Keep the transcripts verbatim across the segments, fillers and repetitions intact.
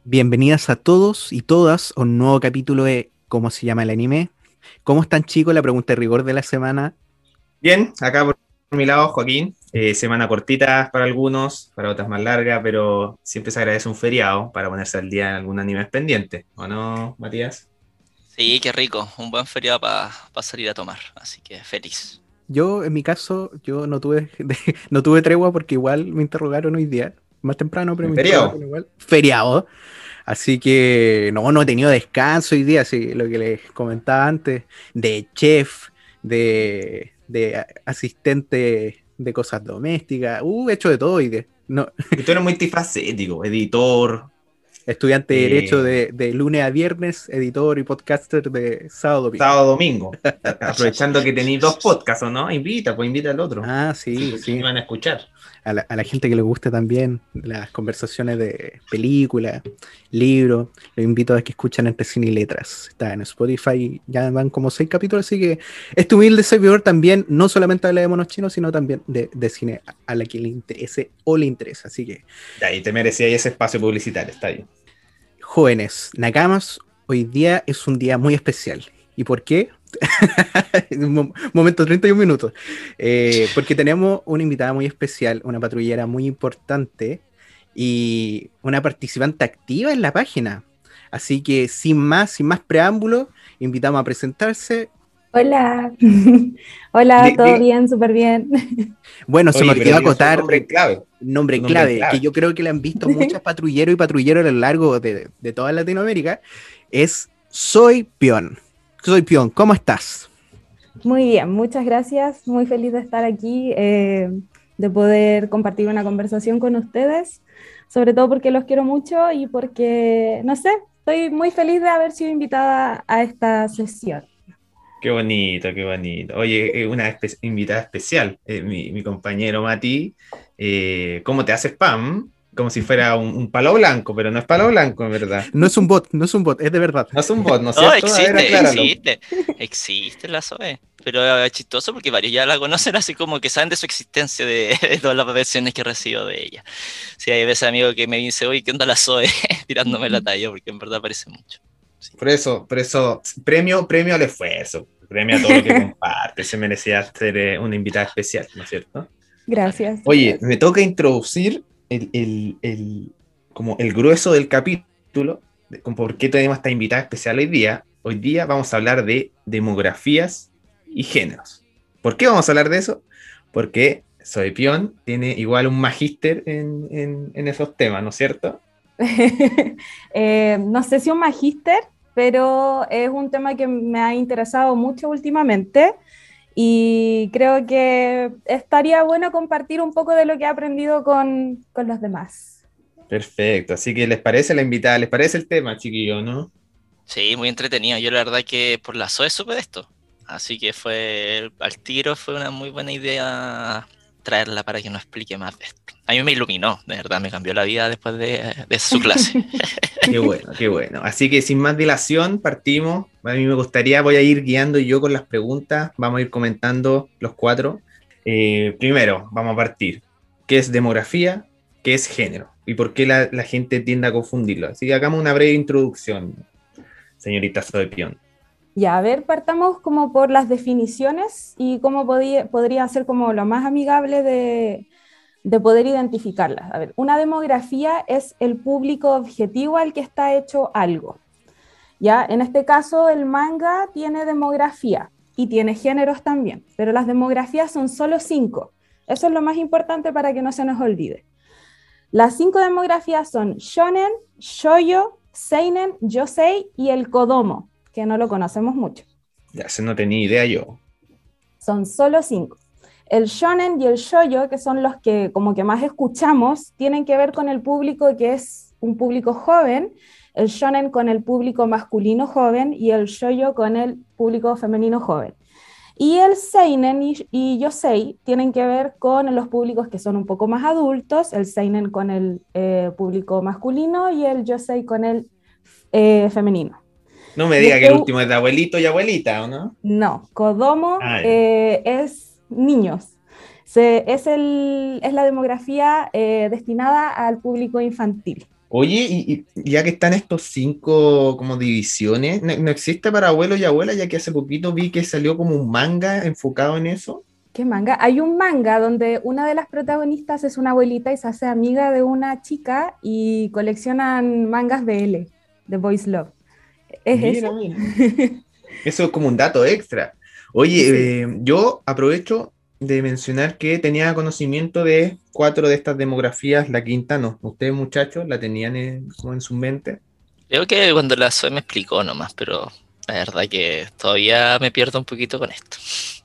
Bienvenidas a todos y todas a un nuevo capítulo de ¿Cómo se llama el anime? ¿Cómo están, chicos? La pregunta de rigor de la semana. Bien, acá por mi lado, Joaquín. Eh, semana cortita para algunos, para otras más larga, pero siempre se agradece un feriado para ponerse al día en algún anime pendiente, ¿o no, Matías? Sí, qué rico. Un buen feriado para salir a tomar. Así que feliz. Yo, en mi caso, yo no tuve, no tuve tregua porque igual me interrogaron hoy día, más temprano, pero ¿En me feriado? interrogaron igual. Feriado. Así que no, no he tenido descanso hoy día, así lo que les comentaba antes, de chef, de, de a- asistente de cosas domésticas, uh, he hecho de todo hoy día. No, Que tú eres multifacético, editor, estudiante de Derecho eh, de, de lunes a viernes, editor y podcaster de sábado a domingo. sábado, domingo. A- Aprovechando que tenéis dos podcasts, ¿o no? Invita, pues invita al otro. Ah, Si sí, te sí. van a escuchar. A la, a la gente que le guste también las conversaciones de películas, libros, los invito a que escuchen Entre Cine y Letras. Está en Spotify, ya van como seis capítulos, así que este humilde servidor también no solamente habla de monos chinos, sino también de, de cine a a la que le interese o le interesa. Así que, Ya, y te merecías ese espacio publicitario, está bien. jóvenes, Nakamas, hoy día es un día muy especial. ¿Y por qué? Un mo- momento, treinta y un minutos. Eh, porque tenemos una invitada muy especial, una patrullera muy importante y una participante activa en la página. Así que sin más, sin más preámbulos, invitamos a presentarse. Hola, hola, Di- todo diga- bien, súper bien. Bueno, se me oye, pero olvidó diga su acotar nombre un en clave. Su nombre nombre en clave, que clave. yo creo que le han visto muchas patrulleros y patrulleros a lo largo de, de toda Latinoamérica, es Soy Pion. Soy Pion, ¿cómo estás? Muy bien, muchas gracias, muy feliz de estar aquí, eh, de poder compartir una conversación con ustedes, sobre todo porque los quiero mucho y porque, no sé, estoy muy feliz de haber sido invitada a esta sesión. Qué bonito, qué bonito. Oye, eh, una espe- invitada especial, eh, mi, mi compañero Mati, eh, ¿cómo te hace spam? Como si fuera un, un palo blanco, pero no es palo blanco, en verdad. No es un bot, no es un bot, es de verdad. No es un bot, ¿no es No, cierto? A ver, existe, acláralo. existe. Existe la Zoe. Pero es chistoso porque varios ya la conocen así como que saben de su existencia de, de todas las versiones que recibo de ella. Sí, hay veces amigos que me dicen, oye, ¿qué onda la Zoe? Tirándome la talla porque en verdad parece mucho. Sí. Por eso, por eso, premio, premio al esfuerzo, premio a todo lo que comparte. Se merecía ser eh, una invitada especial, ¿no es cierto? Gracias, Oye, gracias. me toca introducir el, el- el- como el grueso del capítulo, de con por qué tenemos esta invitada especial hoy día. Hoy día vamos a hablar de demografías y géneros. ¿Por qué vamos a hablar de eso? Porque Soy Pion tiene igual un magíster en, en- en esos temas, ¿no es cierto? Eh, no sé si un magíster, pero es un tema que me ha interesado mucho últimamente. Y creo que estaría bueno compartir un poco de lo que he aprendido con, con los demás. Perfecto, así que ¿les parece la invitada? ¿Les parece el tema, chiquillo, no? Sí, muy entretenido. Yo la verdad que por la Zoe supe de esto. Así que fue, al tiro fue una muy buena idea traerla para que nos explique más de esto. A mí me iluminó, de verdad, me cambió la vida después de, de su clase. Qué bueno, qué bueno. Así que sin más dilación, partimos. A mí me gustaría, voy a ir guiando yo con las preguntas, vamos a ir comentando los cuatro. Eh, primero, vamos a partir. ¿Qué es demografía? ¿Qué es género? ¿Y por qué la, la gente tiende a confundirlo? Así que hagamos una breve introducción, señorita Zoe Pion. Ya, a ver, partamos como por las definiciones y cómo podía, podría ser como lo más amigable de, de poder identificarlas. A ver, una demografía es el público objetivo al que está hecho algo. Ya, en este caso el manga tiene demografía y tiene géneros también, pero las demografías son solo cinco. Eso es lo más importante para que no se nos olvide. Las cinco demografías son shonen, shoujo, seinen, yosei y el kodomo, que no lo conocemos mucho. Ya se no tenía idea yo. Son solo cinco. El shonen y el shoujo, que son los que como que más escuchamos, tienen que ver con el público que es un público joven, el shonen con el público masculino joven y el shoujo con el público femenino joven. Y el seinen y, y yosei tienen que ver con los públicos que son un poco más adultos, el seinen con el eh, público masculino y el yosei con el eh, femenino. No me Y diga que este, el último es de abuelito y abuelita, ¿o no? no, Kodomo Ah, ya. eh, es niños. Se, es, el, es la demografía eh, destinada al público infantil. Oye, y, y ya que están estos cinco como divisiones, ¿no, no existe para abuelos y abuelas? Ya que hace poquito vi que salió como un manga enfocado en eso. ¿Qué manga? Hay un manga donde una de las protagonistas es una abuelita y se hace amiga de una chica y coleccionan mangas B L, de Boys Love. ¿Es ese? Mira, mira. Eso es como un dato extra. Oye, Sí. eh, yo aprovecho de mencionar que tenía conocimiento de cuatro de estas demografías, la quinta no. Ustedes, muchachos, la tenían en, como en su mente. Creo que cuando la Zoe me explicó nomás, pero la verdad que todavía me pierdo un poquito con esto.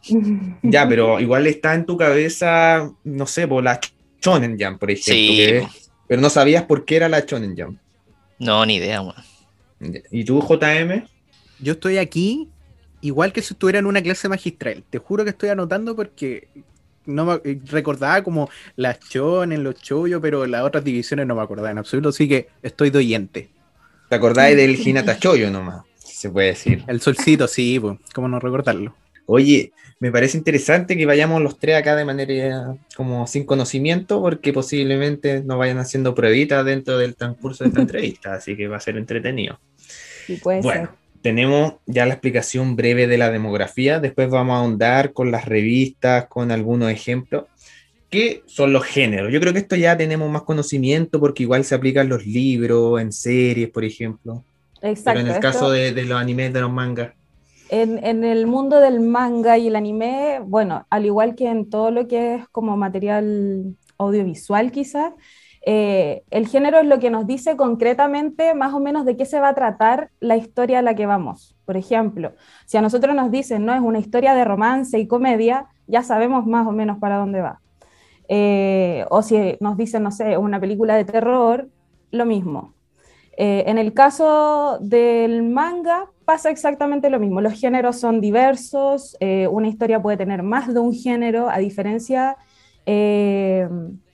Ya, pero igual está en tu cabeza, no sé, por la Shonen Jump, por ejemplo, Sí, que es- pero no sabías por qué era la Shonen Jump. no, ni idea, weón. ¿Y tú, J M? Yo estoy aquí igual que si estuviera en una clase magistral. Te juro que estoy anotando porque no me eh, recordaba como las chones, los chollos, pero las otras divisiones no me acordaba en absoluto, así que estoy de oyente. ¿Te acordáis del Hinata Choyo nomás? Si se puede decir. El solcito, sí, pues, cómo no recordarlo. Oye, me parece interesante que vayamos los tres acá de manera como sin conocimiento, porque posiblemente nos vayan haciendo pruebitas dentro del transcurso de esta entrevista, así que va a ser entretenido. Sí, puede Bueno, ser. tenemos ya la explicación breve de la demografía, después vamos a ahondar con las revistas, con algunos ejemplos. ¿Qué son los géneros? Yo creo que esto ya tenemos más conocimiento porque igual se aplican los libros, en series, por ejemplo, pero en Exacto. el caso Esto, de, de los animes, de los mangas. en, en el mundo del manga y el anime, bueno, al igual que en todo lo que es como material audiovisual quizás, eh, el género es lo que nos dice concretamente más o menos de qué se va a tratar la historia a la que vamos. Por ejemplo, si a nosotros nos dicen, no, es una historia de romance y comedia, ya sabemos más o menos para dónde va. Eh, o si nos dicen, no sé, una película de terror, lo mismo. Eh, en el caso del manga pasa exactamente lo mismo. Los géneros son diversos, eh, una historia puede tener más de un género, a diferencia eh,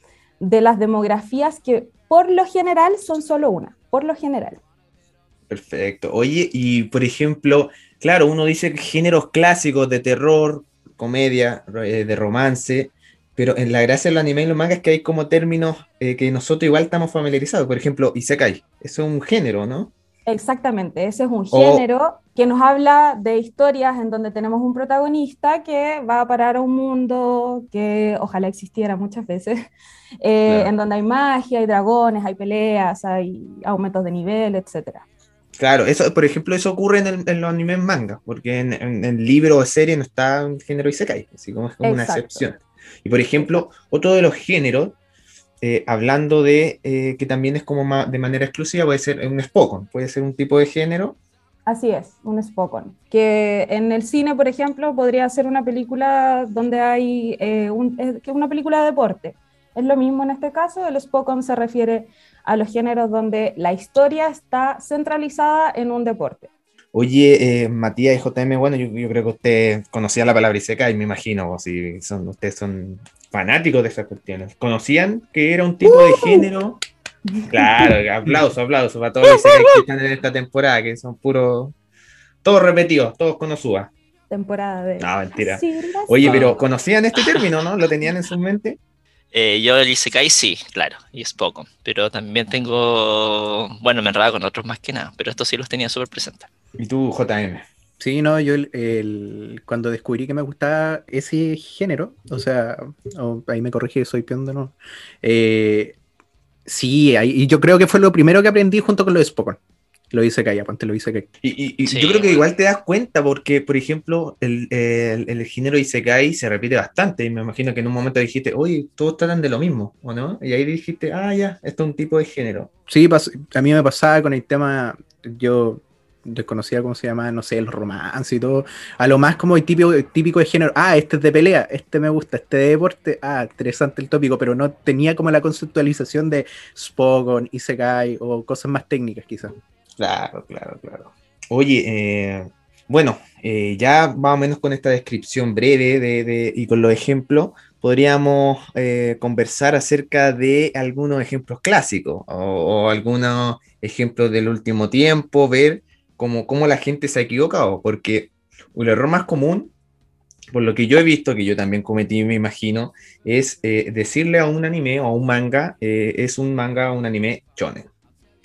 de las demografías que por lo general son solo una, por lo general. Perfecto. Oye, y por ejemplo, claro, uno dice que géneros clásicos de terror, comedia, eh, de romance, pero en la gracia de los anime y los mangas es que hay como términos eh, que nosotros igual estamos familiarizados. Por ejemplo, Isekai, eso es un género, ¿no? Exactamente, ese es un O, género que nos habla de historias en donde tenemos un protagonista que va a parar a un mundo que ojalá existiera muchas veces, eh, claro, en donde hay magia, hay dragones, hay peleas, hay aumentos de nivel, etcétera. claro, eso, por ejemplo, eso ocurre en, el- en los animes mangas, porque en, en, en libro o serie no está un género Isekai, así como es como una Exacto, excepción. Y por ejemplo, exacto. otro de los géneros eh, hablando de eh, que también es como ma- de manera exclusiva, puede ser un Spokon, puede ser un tipo de género. Así es, un Spokon. Que en el cine, por ejemplo, podría ser una película donde hay eh, un, es que una película de deporte. Es lo mismo en este caso, el Spokon se refiere a los géneros donde la historia está centralizada en un deporte. Oye, eh, Matías y J M, bueno, yo, yo creo que usted conocía la palabra Isekai, me imagino, o si son, ustedes son fanáticos de esas cuestiones. ¿Conocían que era un tipo de género? Claro, aplauso, aplauso para todos los Isekai que están en esta temporada, que son puros, todos repetidos, todos Konosuba. Temporada de No, mentira. Asirlas. Oye, Ah, pero ¿conocían este término, no? ¿Lo tenían en su mente? eh, yo el Isekai sí, claro, y es poco, pero también tengo, bueno, me enredaba con otros más que nada, pero estos sí los tenía súper presentes. Y tú, J M. Sí, no, yo el, el- cuando descubrí que me gustaba ese género, o sea, o- ahí me corrigí, soy peón de nuevo. Eh, sí, ahí- y yo creo que fue lo primero que aprendí junto con lo de Spokon. Lo hice que ponte lo hice que. Y, y- y yo Sí, creo que bueno, igual te das cuenta porque, por ejemplo, el, el, el género Isekai se repite bastante y me imagino que en un momento dijiste, oye, todos tratan de lo mismo, ¿o no? Y ahí dijiste, ah, ya, esto es un tipo de género. Sí, pas- a mí me pasaba con el tema, yo desconocía cómo se llama, no sé, el romance y todo, a lo más como el típico, típico de género, ah, este es de pelea, este me gusta, este de deporte, ah, interesante el tópico, pero no tenía como la conceptualización de Spokon, Isekai o cosas más técnicas quizás. Claro, claro, claro. Oye, eh, bueno, eh, ya más o menos con esta descripción breve de, de- y con los ejemplos, podríamos eh, conversar acerca de algunos ejemplos clásicos o, o algunos ejemplos del último tiempo, ver cómo, cómo la gente se ha equivocado, porque un error más común, por lo que yo he visto, que yo también cometí, me imagino, es eh, decirle a un anime o a un manga, eh, es un manga o un anime shonen.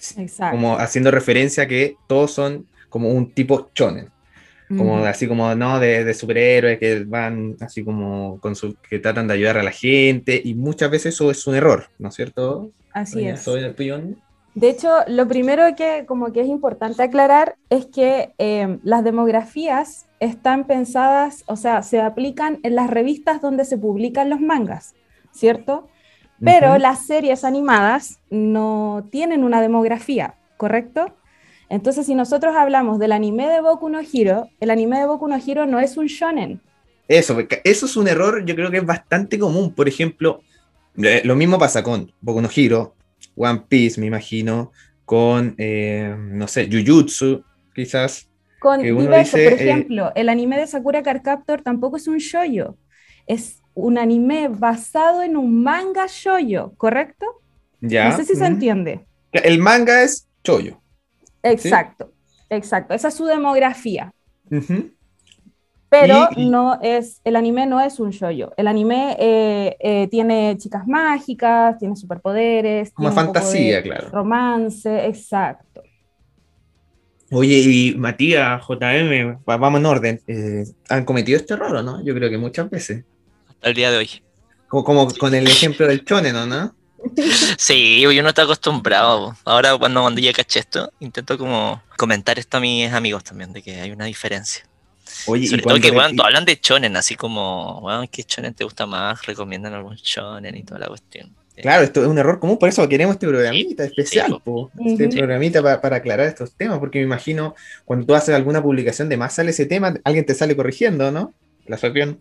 Exacto. como haciendo referencia a que todos son como un tipo shonen. Como Ujú. así como, ¿no? De, de superhéroes que van así como con su, que tratan de ayudar a la gente, y muchas veces eso es un error, ¿no es cierto? Así Doña es. Zoe Pillón. De hecho, lo primero que como que es importante aclarar es que eh, las demografías están pensadas, o sea, se aplican en las revistas donde se publican los mangas, ¿cierto? Pero Ujú. las series animadas no tienen una demografía, ¿correcto? Entonces, si nosotros hablamos del anime de Boku no Hero, el anime de Boku no Hero no es un shonen. Eso, porque eso es un error, yo creo que es bastante común. Por ejemplo, eh, lo mismo pasa con Boku no Hero, One Piece, me imagino, con, eh, no sé, Jujutsu, quizás, que Con uno diversos, por dice, eh, ejemplo, el anime de Sakura Card Captor tampoco es un shoujo, es un anime basado en un manga shoujo, ¿correcto? No sé ya, si se mm, entiende. el manga es chollo, ¿sí? Exacto, exacto, esa es su demografía, Ujú. pero Y, y no es, el anime no es un shoujo. El anime eh, eh, tiene chicas mágicas, tiene superpoderes, como tiene un poco de fantasía, claro. romance, exacto. Oye, y Matías, J M, va- vamos en orden. eh, ¿han cometido este error o no? Yo creo que muchas veces. Hasta el día de hoy. Como, como con el ejemplo del chonen, ¿o no? Sí, uno está acostumbrado. Ahora cuando, cuando ya caché esto, intento como comentar esto a mis amigos también, de que hay una diferencia. Oye, y Sobre todo cuando... que, re- bueno, y- hablan de shonen, así como, bueno, ¿qué shonen te gusta más? Recomiendan algún shonen y toda la cuestión. Eh, claro, esto es un error común, por eso queremos este sí, programita sí, especial, po, po, este Ujú. sí. programita pa- para aclarar estos temas, porque me imagino cuando tú haces alguna publicación de más sale ese tema, alguien te sale corrigiendo, ¿no? La Fabián.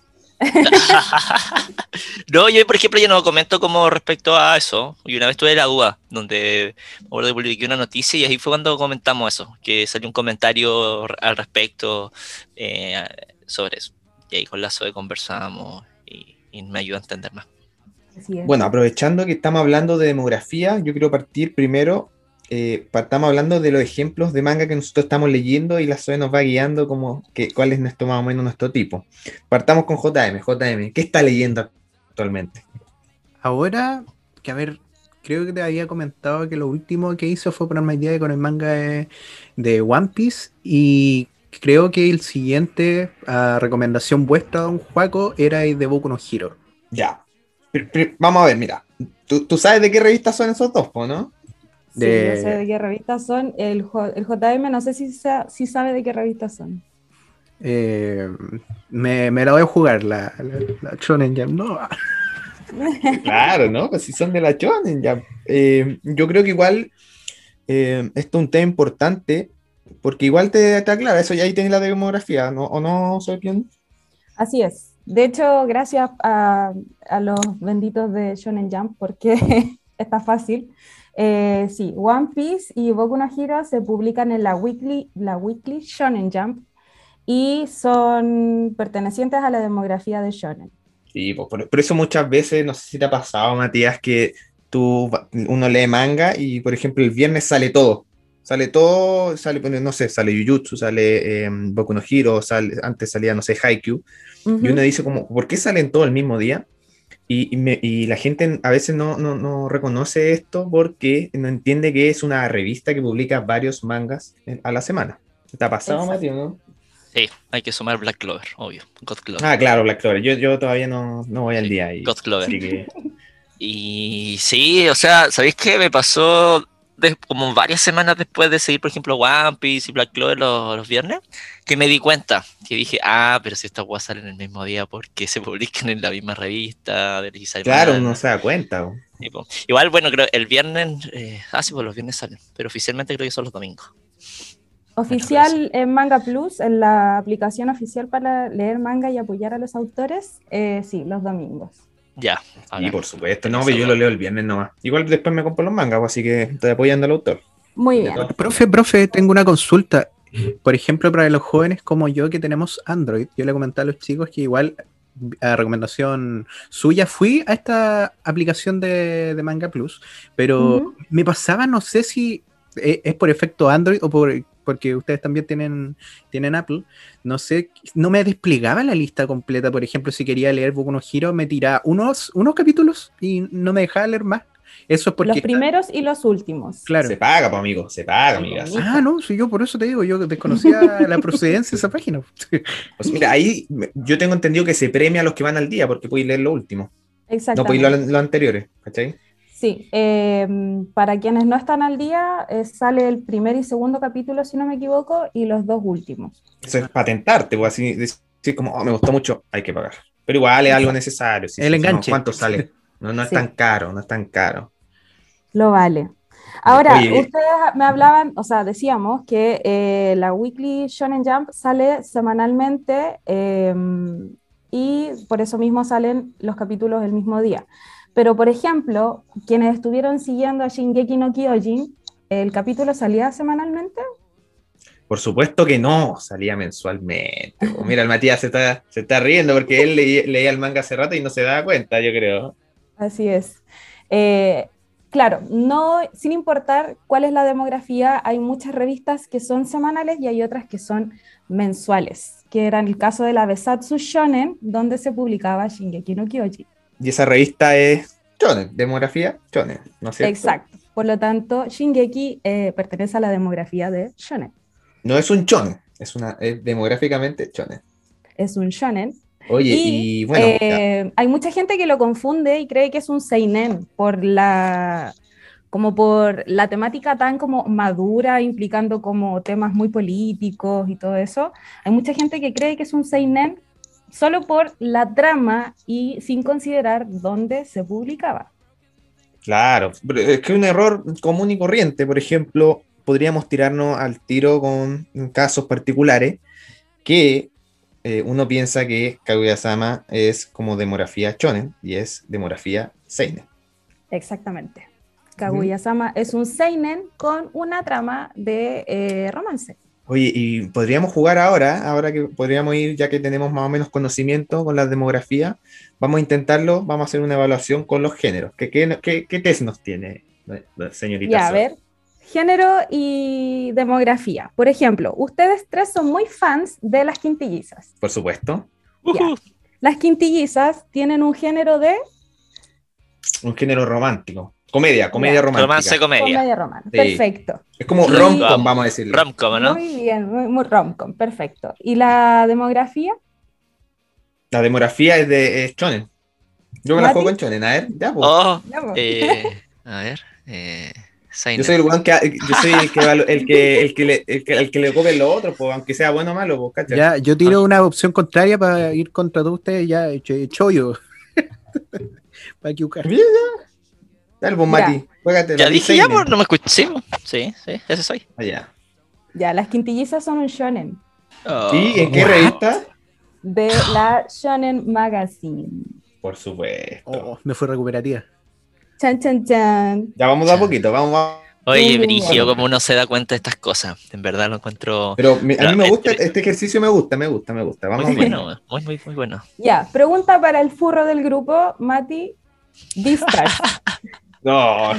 No, yo por ejemplo yo no comento como respecto a eso. Y una vez tuve la duda, donde me acuerdo que publiqué una noticia y ahí fue cuando comentamos eso, que salió un comentario al respecto eh, sobre eso. Y ahí con la Zoe conversamos y, y me ayudó a entender más. Así es. Bueno, aprovechando que estamos hablando de demografía, yo quiero partir primero, eh, partamos hablando de los ejemplos de manga que nosotros estamos leyendo y la Zoe nos va guiando como que, cuál es nuestro más o menos nuestro tipo. Partamos con J M. J M, ¿qué está leyendo actualmente? Ahora, que a ver, creo que te había comentado que lo último que hizo fue ponerme al día con el manga de, de One Piece, y creo que el siguiente a recomendación vuestra, don Juaco, era el de Boku no Hero. Ya. Pri- pri- vamos a ver, mira. ¿Tú, tú sabes de qué revistas son esos dos, po, no? Sí, yo sé de De, qué revistas son. El, J- el J M no sé si, sa- si sabe de qué revistas son. eh, me, me la voy a jugar, la, la, la Shonen Jump. No, Claro, ¿no? Pues si son de la Shonen, ya. Eh, yo creo que igual eh, esto es un tema importante, porque igual te, te aclara, eso ya ahí tienes la demografía, ¿no? ¿O no, soy bien? Así es. De hecho, gracias a, a los benditos de Shonen Jump, porque está fácil. Eh, sí, One Piece y Boku no Hero se publican en la Weekly, la Weekly Shonen Jump y son pertenecientes a la demografía de Shonen. Sí, pues por, por eso muchas veces, no sé si te ha pasado, Matías, que tú, va- uno lee manga y, por ejemplo, el viernes sale todo. Sale todo, sale, bueno, no sé, sale Jujutsu, sale eh, Boku no Hero, sale, antes salía, no sé, Haikyuu. Y uno Ujú. dice como, ¿por qué salen todo el mismo día? Y, y me- y la gente a veces no, no, no reconoce esto porque no entiende que es una revista que publica varios mangas en- a la semana. ¿Te ha pasado, Exacto. Matías, no? Sí, hay que sumar Black Clover, obvio. God Clover. Ah, claro, Black Clover. Yo, yo todavía no, no voy al Sí, día ahí. God Clover. Así que, Y sí, o sea, ¿sabéis qué? Me pasó de- como varias semanas después de seguir, por ejemplo, One Piece y Black Clover los, los viernes, que me di cuenta, que dije, ah, pero si estas weas salen el mismo día porque se publican en la misma revista de la claro, uno semana. se da cuenta. Po. Y, po, igual, bueno, creo el viernes, eh, ah, sí, pues los viernes salen, pero oficialmente creo que son los domingos. Oficial en Manga Plus, en la aplicación oficial para leer manga y apoyar a los autores, eh, sí, los domingos. Ya, Sí, acá. por supuesto. No, Tenía pero esa yo lo duda. leo el viernes nomás. Igual después me compro los mangas, pues, así que estoy apoyando al autor. Muy De bien. todas profe, profe, tengo una consulta. Por ejemplo, para los jóvenes como yo que tenemos Android, yo le comentaba a los chicos que igual, a recomendación suya, fui a esta aplicación de, de Manga Plus, pero Ujú. me pasaba, no sé si e- es por efecto Android o por, porque ustedes también tienen, tienen Apple, no sé, no me desplegaba la lista completa. Por ejemplo, si quería leer Boku no Hero, me tiraba unos, unos capítulos y no me dejaba leer más. Eso es porque... Los primeros y los últimos. Claro. Se paga, pues, amigo, se paga, amigas. Ah, no, sí, yo por eso te digo, yo desconocía la procedencia de esa página. Pues mira, ahí me- yo tengo entendido que se premia a los que van al día, porque podéis leer lo último. No podéis Exactamente. leer los anteriores, ¿cachai? Sí, eh, para quienes no están al día, eh, sale el primer y segundo capítulo, si no me equivoco, y los dos últimos. Eso es patentarte, pues así decir como, oh, me gustó mucho, hay que pagar. Pero igual es algo Exacto. necesario. Sí, El sí, sí, no, enganche. ¿cuánto sale? No, no es Sí. tan caro, no es tan caro. Lo vale. Ahora, Oye, ustedes me hablaban, o sea, decíamos que eh, la Weekly Shonen Jump sale semanalmente eh, y por eso mismo salen los capítulos el mismo día. Pero, por ejemplo, quienes estuvieron siguiendo a Shingeki no Kyojin, ¿el capítulo salía semanalmente? por supuesto que no, salía mensualmente. Pues mira, el Matías se está, se está riendo porque él leía, leía el manga hace rato y no se daba cuenta, yo creo. Así es. Eh, claro, no, sin importar cuál es la demografía, hay muchas revistas que son semanales y hay otras que son mensuales, que era el caso de la Besatsu Shonen, donde se publicaba Shingeki no Kyojin. Y esa revista es Shonen, demografía Shonen, ¿no es cierto? Exacto. Por lo tanto, Shingeki eh, pertenece a la demografía de Shonen. No es un Shonen, es una, es demográficamente Shonen. Es un shonen. Oye, Y, y, bueno, ya. eh, hay mucha gente que lo confunde y cree que es un seinen por la, como por la temática tan como madura, implicando como temas muy políticos y todo eso. Hay mucha gente que cree que es un seinen solo por la trama y sin considerar dónde se publicaba. Claro, pero es que un error común y corriente, por ejemplo, podríamos tirarnos al tiro con casos particulares que eh, uno piensa que Kaguya-sama es como demografía shonen y es demografía seinen. Exactamente. Kaguya-sama es un seinen con una trama de eh, romance. Oye, y podríamos jugar ahora, ahora que podríamos ir, ya que tenemos más o menos conocimiento con la demografía, vamos a intentarlo, vamos a hacer una evaluación con los géneros. ¿Qué, qué, qué, qué test nos tiene, señorita? Ya, a Zoe? ver, género y demografía. Por ejemplo, ustedes tres son muy fans de las quintillizas. Por supuesto. Ya. Ujú. Las quintillizas tienen un género de Un género romántico. Comedia, comedia Ya. romántica. Romance, comedia. comedia romántica. Sí. Perfecto. Es como Y- rom-com, vamos a decirlo. Rom-com, ¿no? Muy bien, muy, muy rom-com, perfecto. ¿Y la demografía? La demografía es de es shonen. Yo me la ¿Mati? juego con shonen, a ver, ya, pues. Oh, Ya, po. eh, a ver. Eh, Yo soy el weón que, yo soy el que, valo- el que, el que le, el que, el que le copia lo otro, pues, aunque sea bueno o malo, pues, ¿cachai? Ya, yo tiro una opción contraria para ir contra todos ustedes, ya, ch- chollo. Para equivocar. Bien, ya. Dale, pues, Ya. Mati, juégate Ya la dije, ya, seinen. pues, no me escuché. Sí, sí, sí, ese soy. Allá. Ya, las quintillizas son un shonen Oh. ¿Y en qué What? revista? de la Shonen Magazine. Por supuesto. Oh, me fue recuperativa. Chan, chan, chan. Ya vamos a a poquito, vamos a... Oye, Bien, bien, Brigio, bien. como uno se da cuenta de estas cosas. En verdad lo encuentro Pero me- a mí me Realmente. gusta, este ejercicio me gusta, me gusta, me gusta. Vamos muy bien. bueno, muy, muy, muy bueno. Ya, pregunta para el furro del grupo, Mati. Beastars. No,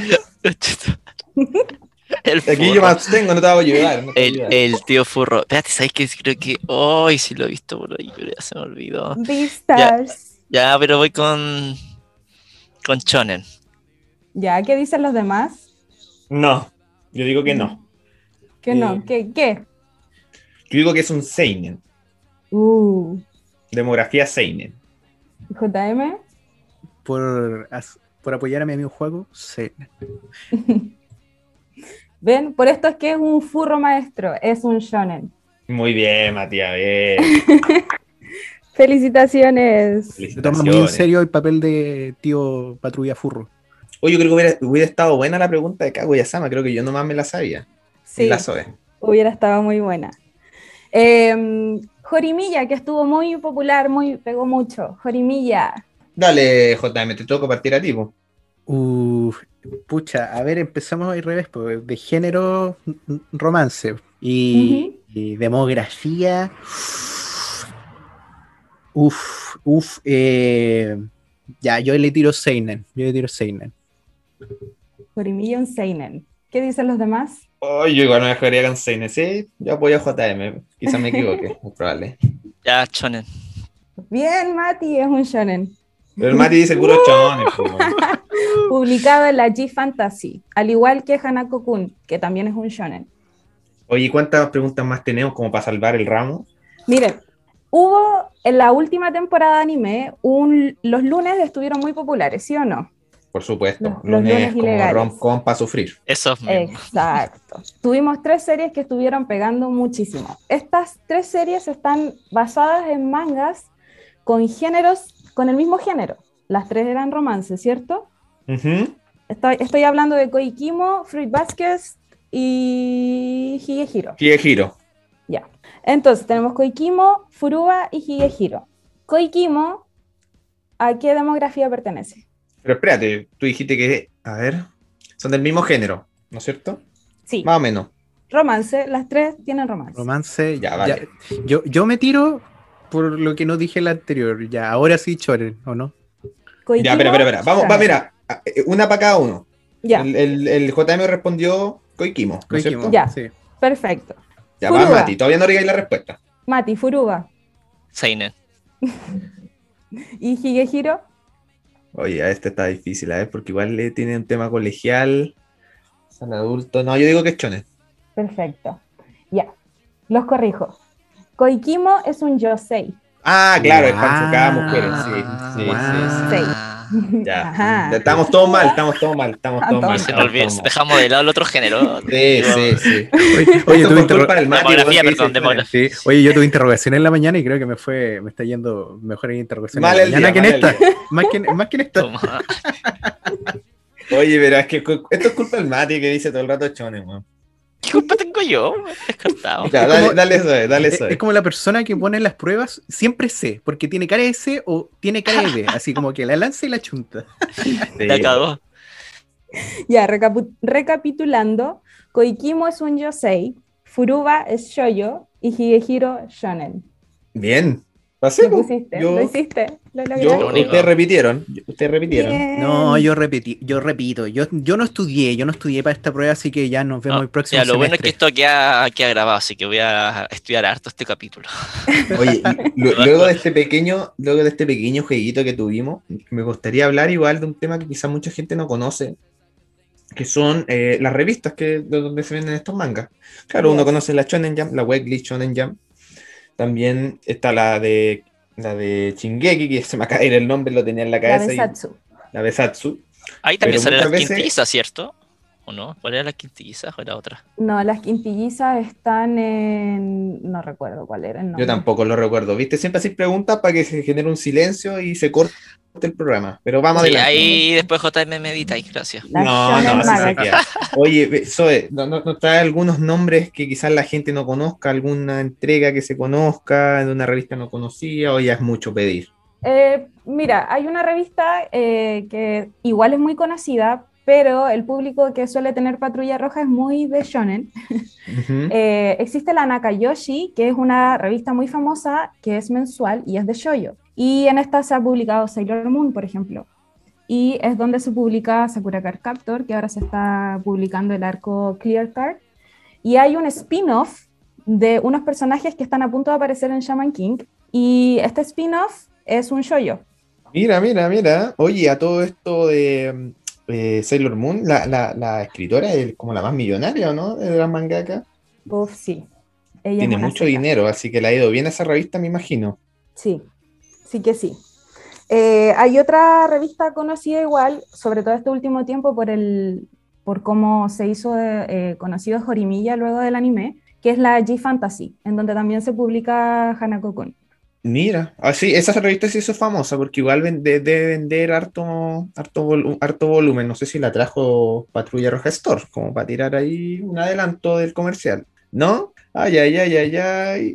El aquí yo furro. me abstengo, no te voy a ayudar. No te voy a El, ayudar. el tío furro. Espérate, ¿sabes qué? Creo que. Hoy sí lo he visto por ahí, pero ya se me olvidó. Beastars. Ya, pero voy con. Con Chonen. Ya, ¿qué dicen los demás? No, yo digo que no. ¿Qué Eh. no? ¿Qué? ¿Qué? Yo digo que es un seinen. Uh, Demografía seinen. J M. Por, as- por apoyar a mi amigo Juaco, sí. ¿Ven? Por esto es que es un furro maestro, es un shonen. Muy bien, Matías, bien. Felicitaciones. Se toma muy en Felicitaciones. serio el papel de tío patrulla furro. Oye, yo creo que hubiera, hubiera estado buena la pregunta de Kaguya-sama, creo que yo nomás me la sabía. Sí, Y la Zoe. hubiera estado muy buena. Eh, Jorimilla, que estuvo muy popular, muy pegó mucho. Jorimilla. Dale, J M, te toca partir a ti, po. Uf, pucha, a ver, empezamos al revés, pues, de género n- romance y, y demografía. Uf, uf, eh, ya, yo le tiro Seinen, yo le tiro Seinen. Jorimilla un seinen. ¿Qué dicen los demás? Oh, yo igual me dejaría con seinen, sí, yo apoyo a J M, quizás me equivoque, es probable. Ya, Chonen. Bien, Mati, es un shonen. Pero el Mati dice puro chones, pues, weón. Publicado en la G Fantasy, al igual que Hanako-kun, que también es un shonen. Oye, ¿cuántas preguntas más tenemos como para salvar el ramo? Miren, hubo en la última temporada de anime, un, los lunes estuvieron muy populares, ¿sí o no? Por supuesto, Los- los lunes, lunes como ilegales. rom-com para sufrir. Esos mismos. Exacto. Tuvimos tres series que estuvieron pegando muchísimo. Estas tres series están basadas en mangas con géneros, con el mismo género. Las tres eran romances, ¿cierto? Ujú. Estoy, estoy hablando de Koikimo, Fruit Basket y Higehiro. Higehiro. Ya. Entonces tenemos Koikimo, Furuba y Higehiro. Koikimo, ¿a qué demografía pertenece? Pero espérate, tú dijiste que, a ver, son del mismo género, ¿no es cierto? Sí, Más o menos. romance, las tres tienen romance. Romance. Ya, Ya, vale. yo, yo me tiro por lo que no dije el anterior. Ya, ahora sí, Choren, ¿o no? Koikimo, Ya, espera, espera, espera. Vamos, va, shonen. mira, una para cada uno. Ya, El, el, el J M respondió Koikimo, ¿no es Koikimo, cierto? Ya. sí. perfecto. Ya va, Furuba. Mati, todavía no digáis la respuesta. Mati, Furuba Seinen. y Higehiro. Oye, a este está difícil, ¿eh? Porque igual le tiene un tema colegial, son adultos. No, yo digo que es chones. Perfecto. Ya, los corrijo. Koikimo es un yosei. Ah, claro, es Ah, para enfocar a mujeres, sí, sí, wow. sí, sí. Ah, Ya. Ajá. Ya estamos todos mal, estamos todos mal, estamos todos mal. Estamos se estamos nos olvida, todos mal. dejamos de lado el otro género. Sí, sí, sí. Oye, oye, Esto tuve, por interro- culpa del Mati, Demografía, igual que perdón, dice demografía. sí, oye, yo tuve interrogación en la mañana y creo que me fue, me está yendo mejor en interrogación Mal en la el mañana día, que en mal el esta. Más que, en- más que en esta. Toma. Oye, pero es que cu- esto es culpa del Mati que dice todo el rato chones, weón. ¿Qué culpa tengo yo? Descartado. Ya, Es dale, como- dale eso, eh, dale Es, eso. es eh. como la persona que pone en las pruebas siempre C, porque tiene cara de C o tiene cara de B, así como que la lanza y la chunta. Sí. La cagó. Ya, recapu- recapitulando, Koikimo es un yosei, Furuba es shoujo y Higehiro shonen. Bien. Pasé, ¿Lo po. pusiste? Yo, ¿Lo hiciste? ¿Lo lograste? yo, Lo único. ustedes repitieron. Ustedes repitieron. Bien. No, yo repetí, yo repito, yo, yo no estudié, yo no estudié para esta prueba, así que ya nos vemos No, el próximo ya, lo bueno es que semestre. esto queda, queda grabado, así que voy a estudiar harto este capítulo. Oye, y lu- luego de este pequeño, luego de este pequeño jueguito que tuvimos, me gustaría hablar igual de un tema que quizás mucha gente no conoce, que son eh, las revistas que, de donde se venden estos mangas. Claro, uno Yes. conoce la Shonen Jump, la Weekly Shonen Jump. También está la de la de Shingeki, que se me acaba de ir el nombre, lo tenía en la La cabeza. de y- Satsu. la Besatsu. Ahí también Pero salen las muchas veces- quintillizas, ¿cierto? ¿O no? ¿Cuál era la quintillizas o era otra? No, las quintillizas están en... No recuerdo cuál era el nombre. Yo tampoco lo recuerdo. ¿Viste? Siempre así preguntas para que se genere un silencio y se corte el programa. Pero vamos Sí, adelante. ahí después J M me editáis, gracias. La No, Shonen no, así se Magazine. queda. Oye, ve- Zoe, ¿no, no, no trae algunos nombres que quizás la gente no conozca, alguna entrega que se conozca de una revista no conocida, o ya es mucho pedir? Eh, mira, hay una revista eh, que igual es muy conocida, pero el público que suele tener Patrulla Roja es muy de shonen. Ujú. Eh, existe la Nakayoshi, que es una revista muy famosa, que es mensual y es de shoujo. Y en esta se ha publicado Sailor Moon, por ejemplo. Y es donde se publica Sakura Card Captor, que ahora se está publicando el arco Clear Card. Y hay un spin-off de unos personajes que están a punto de aparecer en Shaman King. Y este spin-off es un shoujo. Mira, mira, mira. Oye, a todo esto de eh, Sailor Moon, la, la, la escritora es como la más millonaria, ¿o no? De las mangaka. Uf, sí. Ella es Tiene una mucho seca. dinero, así que le ha ido bien a esa revista, me imagino. Sí, sí que sí. Eh, hay otra revista conocida igual, sobre todo este último tiempo por, el, por cómo se hizo eh, conocido Jorimilla luego del anime, que es la G Fantasy, en donde también se publica Hanako-kun. Mira, así, esa revista sí hizo famosa porque igual vende- debe vender harto, harto, volu- harto volumen. No sé si la trajo Patrulla Roja Store, como para tirar ahí un adelanto del comercial. ¿No? Ay, ay, ay, ay, ay.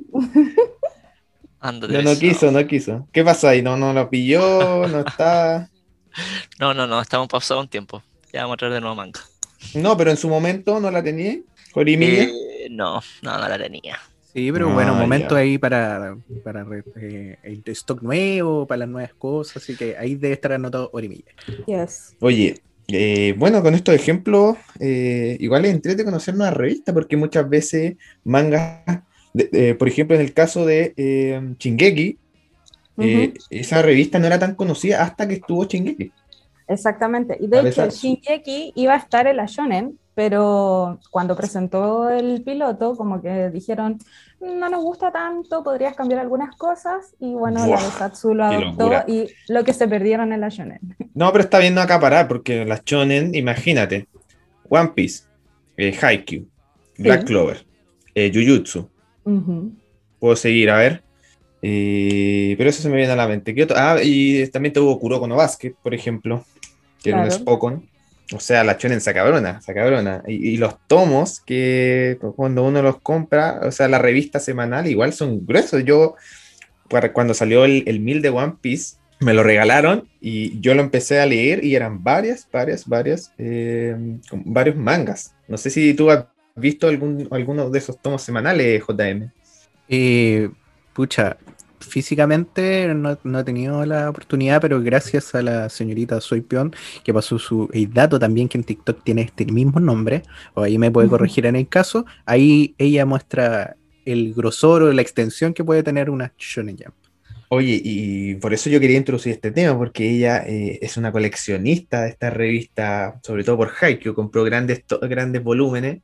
Ándate No, no eso. quiso, no quiso. ¿Qué pasa ahí? No, no lo pilló, no está. No, no, no, estamos pausados un tiempo. Ya vamos a traer de nuevo manga. No, pero en su momento no la tenía. Jorimilla. Eh, no, no, no la tenía. Sí, pero Ah, bueno, momento ya. ahí para, para re- eh, el stock nuevo, para las nuevas cosas, así que ahí debe estar anotado Orimilla. Yes. Oye, eh, bueno, con estos ejemplos, eh, igual es entrete conocer una revista, porque muchas veces mangas, de- eh, por ejemplo, en el caso de eh, Shingeki, eh, Ujú. esa revista no era tan conocida hasta que estuvo Shingeki. Exactamente. Y de A hecho, pesar- Shingeki iba a estar en la Shonen, pero cuando presentó el piloto, como que dijeron, no nos gusta tanto, podrías cambiar algunas cosas. Y bueno, la Buah, Besatsu lo qué adoptó locura. y lo que se perdieron en la Shonen. No, pero está bien no acaparar, porque las shonen, imagínate, One Piece, eh, Haikyuu, Black Sí. Clover, eh, Jujutsu, Ujú. puedo seguir, a ver. Eh, pero eso se me viene a la mente. ¿Qué otro? Ah, y también tuvo Kuroko no Basket, por ejemplo, que era un Claro. Spokon. O sea, la shonen se cabrona, se cabrona. Y, y los tomos que cuando uno los compra, o sea, la revista semanal, igual son gruesos. Yo, para- cuando salió el, el mil de One Piece, me lo regalaron y yo lo empecé a leer y eran varias, varias, varias, eh, con varios mangas. No sé si tú has visto algún, alguno de esos tomos semanales, J M. Eh, pucha, físicamente no, no he tenido la oportunidad, pero gracias a la señorita Soy Peón, que pasó su el dato también que en TikTok tiene este mismo nombre, o ahí me puede corregir en el caso, ahí ella muestra el grosor o la extensión que puede tener una Shonen Jump. Oye, y por eso yo quería introducir este tema, porque ella eh, es una coleccionista de esta revista, sobre todo por Haikyuu, compró grandes, to- grandes volúmenes,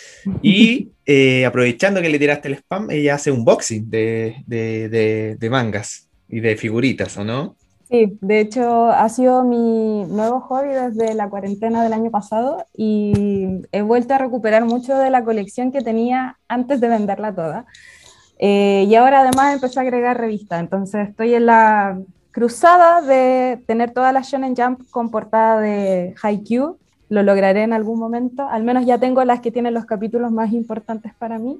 y eh, aprovechando que le tiraste el spam, ella hace unboxing de, de, de, de mangas y de figuritas, ¿o no? Sí, de hecho ha sido mi nuevo hobby desde la cuarentena del año pasado y he vuelto a recuperar mucho de la colección que tenía antes de venderla toda. Eh, y ahora además empecé a agregar revistas, entonces estoy en la cruzada de tener toda la Shonen Jump con portada de Haikyuu. Lo lograré en algún momento, al menos ya tengo las que tienen los capítulos más importantes para mí.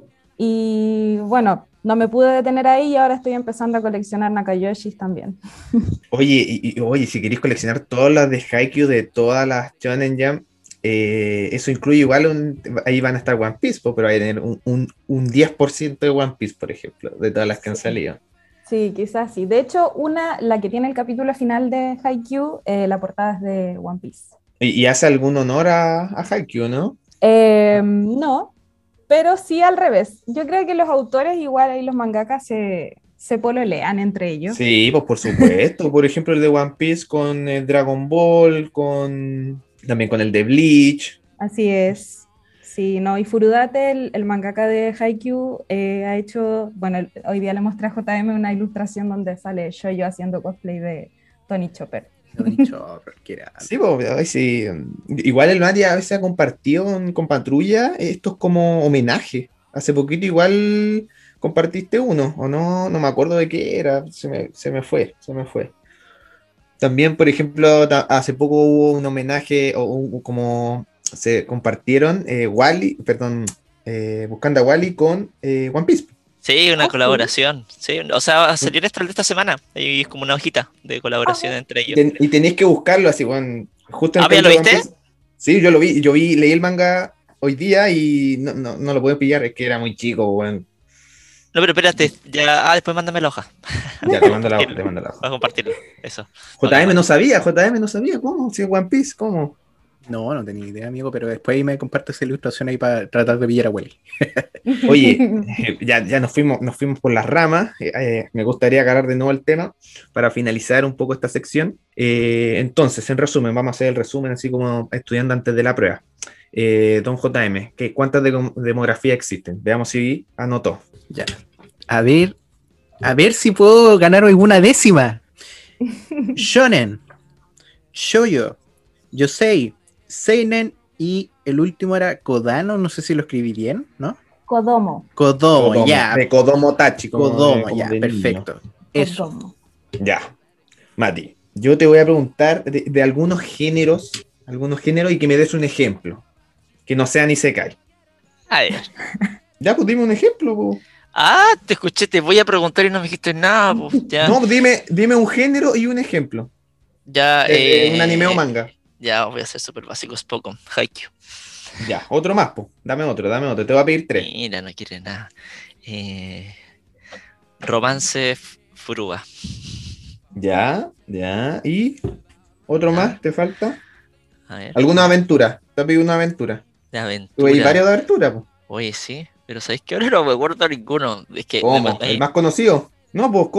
Y bueno, no me pude detener ahí y ahora estoy empezando a coleccionar Nakayoshis también. Oye, y, y- oye, si queréis coleccionar todas las de Haikyuu de todas las Shonen Jump, eh, eso incluye igual, un, ahí van a estar One Piece, po, pero hay a tener un, un, un diez por ciento de One Piece, por ejemplo, de todas las que han Sí. salido. Sí, quizás sí. De hecho, una, la que tiene el capítulo final de Haikyuu, eh, la portada es de One Piece. Y, y hace algún honor a, a Haikyuu, ¿no? Eh, no, pero sí al revés. Yo creo que los autores, igual ahí los mangakas, se, se pololean entre ellos. Sí, pues por supuesto. Por ejemplo, el de One Piece con el Dragon Ball, con también con el de Bleach. Así es. Sí, no, y Furudate, el, el mangaka de Haikyuu, eh, ha hecho, bueno, el- hoy día le mostré a J M una ilustración donde sale Shoyo haciendo cosplay de Tony Chopper. Tony Chopper, qué grande. Sí, pues, ay, sí. Igual el Mati a veces ha compartido con, con Patrulla estos como homenaje. Hace poquito igual compartiste uno, o no, no me acuerdo de qué era, se me, se me fue, se me fue. También, por ejemplo, ta- hace poco hubo un homenaje, o un- como se compartieron eh, Wally, perdón, eh, Buscando a Wally con eh, One Piece. Sí, una Ah, sí. colaboración. Sí, o sea, va a salir esta, esta semana. Y es como una hojita de colaboración Ah, entre Y, ellos. ten- y tenéis que buscarlo así, bueno, justo en Ah, el ¿ya lo capítulo de One viste? Piece. Sí, yo lo vi, yo vi, leí el manga hoy día y no, no, no lo puedo pillar, es que era muy chico, weón. No, pero espérate, ya. Ah, después mándame la hoja. Ya te mando la hoja, Compartirlo. te mando la hoja. Voy a compartirlo. Eso. Ok, J M no vale. sabía, J M no sabía, ¿cómo? Si es One Piece, ¿cómo? No, no tenía idea, amigo, pero después ahí me compartes esa ilustración ahí para tratar de pillar a Willy. Oye, ya, ya nos fuimos, nos fuimos por las ramas. eh, eh, me gustaría agarrar de nuevo el tema para finalizar un poco esta sección. Eh, entonces, en resumen, vamos a hacer el resumen así como estudiando antes de la prueba. Eh, don J M, ¿qué, ¿cuántas de- demografías existen? Veamos si anotó. Ya. A ver, a ver si puedo ganar alguna décima. Shonen, Shoujo, Yosei, Seinen y el último era Kodano, no sé si lo escribí bien, ¿no? Kodomo. Kodomo, Kodomo, ya. de Kodomo Tachi, como Kodomo, de, como ya, de niño. perfecto. Eso. Kodomo. Ya, Mati, yo te voy a preguntar de, de algunos géneros, algunos géneros y que me des un ejemplo, que no sea ni Isekai. A ver. Ya, pues dime un ejemplo, po. Ah, te escuché, te voy a preguntar y no me dijiste nada. Pues, ya, No, dime, dime un género y un ejemplo. ya, De, de eh, un anime o manga. ya voy a ser súper básico, Spokon, Haikyuu. Ya, otro más, po. Dame otro, dame otro. Te voy a pedir tres. Mira, no quiere nada. Eh, romance F- Furuba. Ya, ya. ¿Y otro Ya. más? ¿Te falta? A ver, ¿Alguna aventura? Te he pedido una aventura. de Tú hay aventura. varios de aventura, po. Oye, sí, pero ¿sabéis que ahora no me acuerdo ninguno? Es que ¿Cómo? me- ¿El más conocido? No, pues, ¿cómo?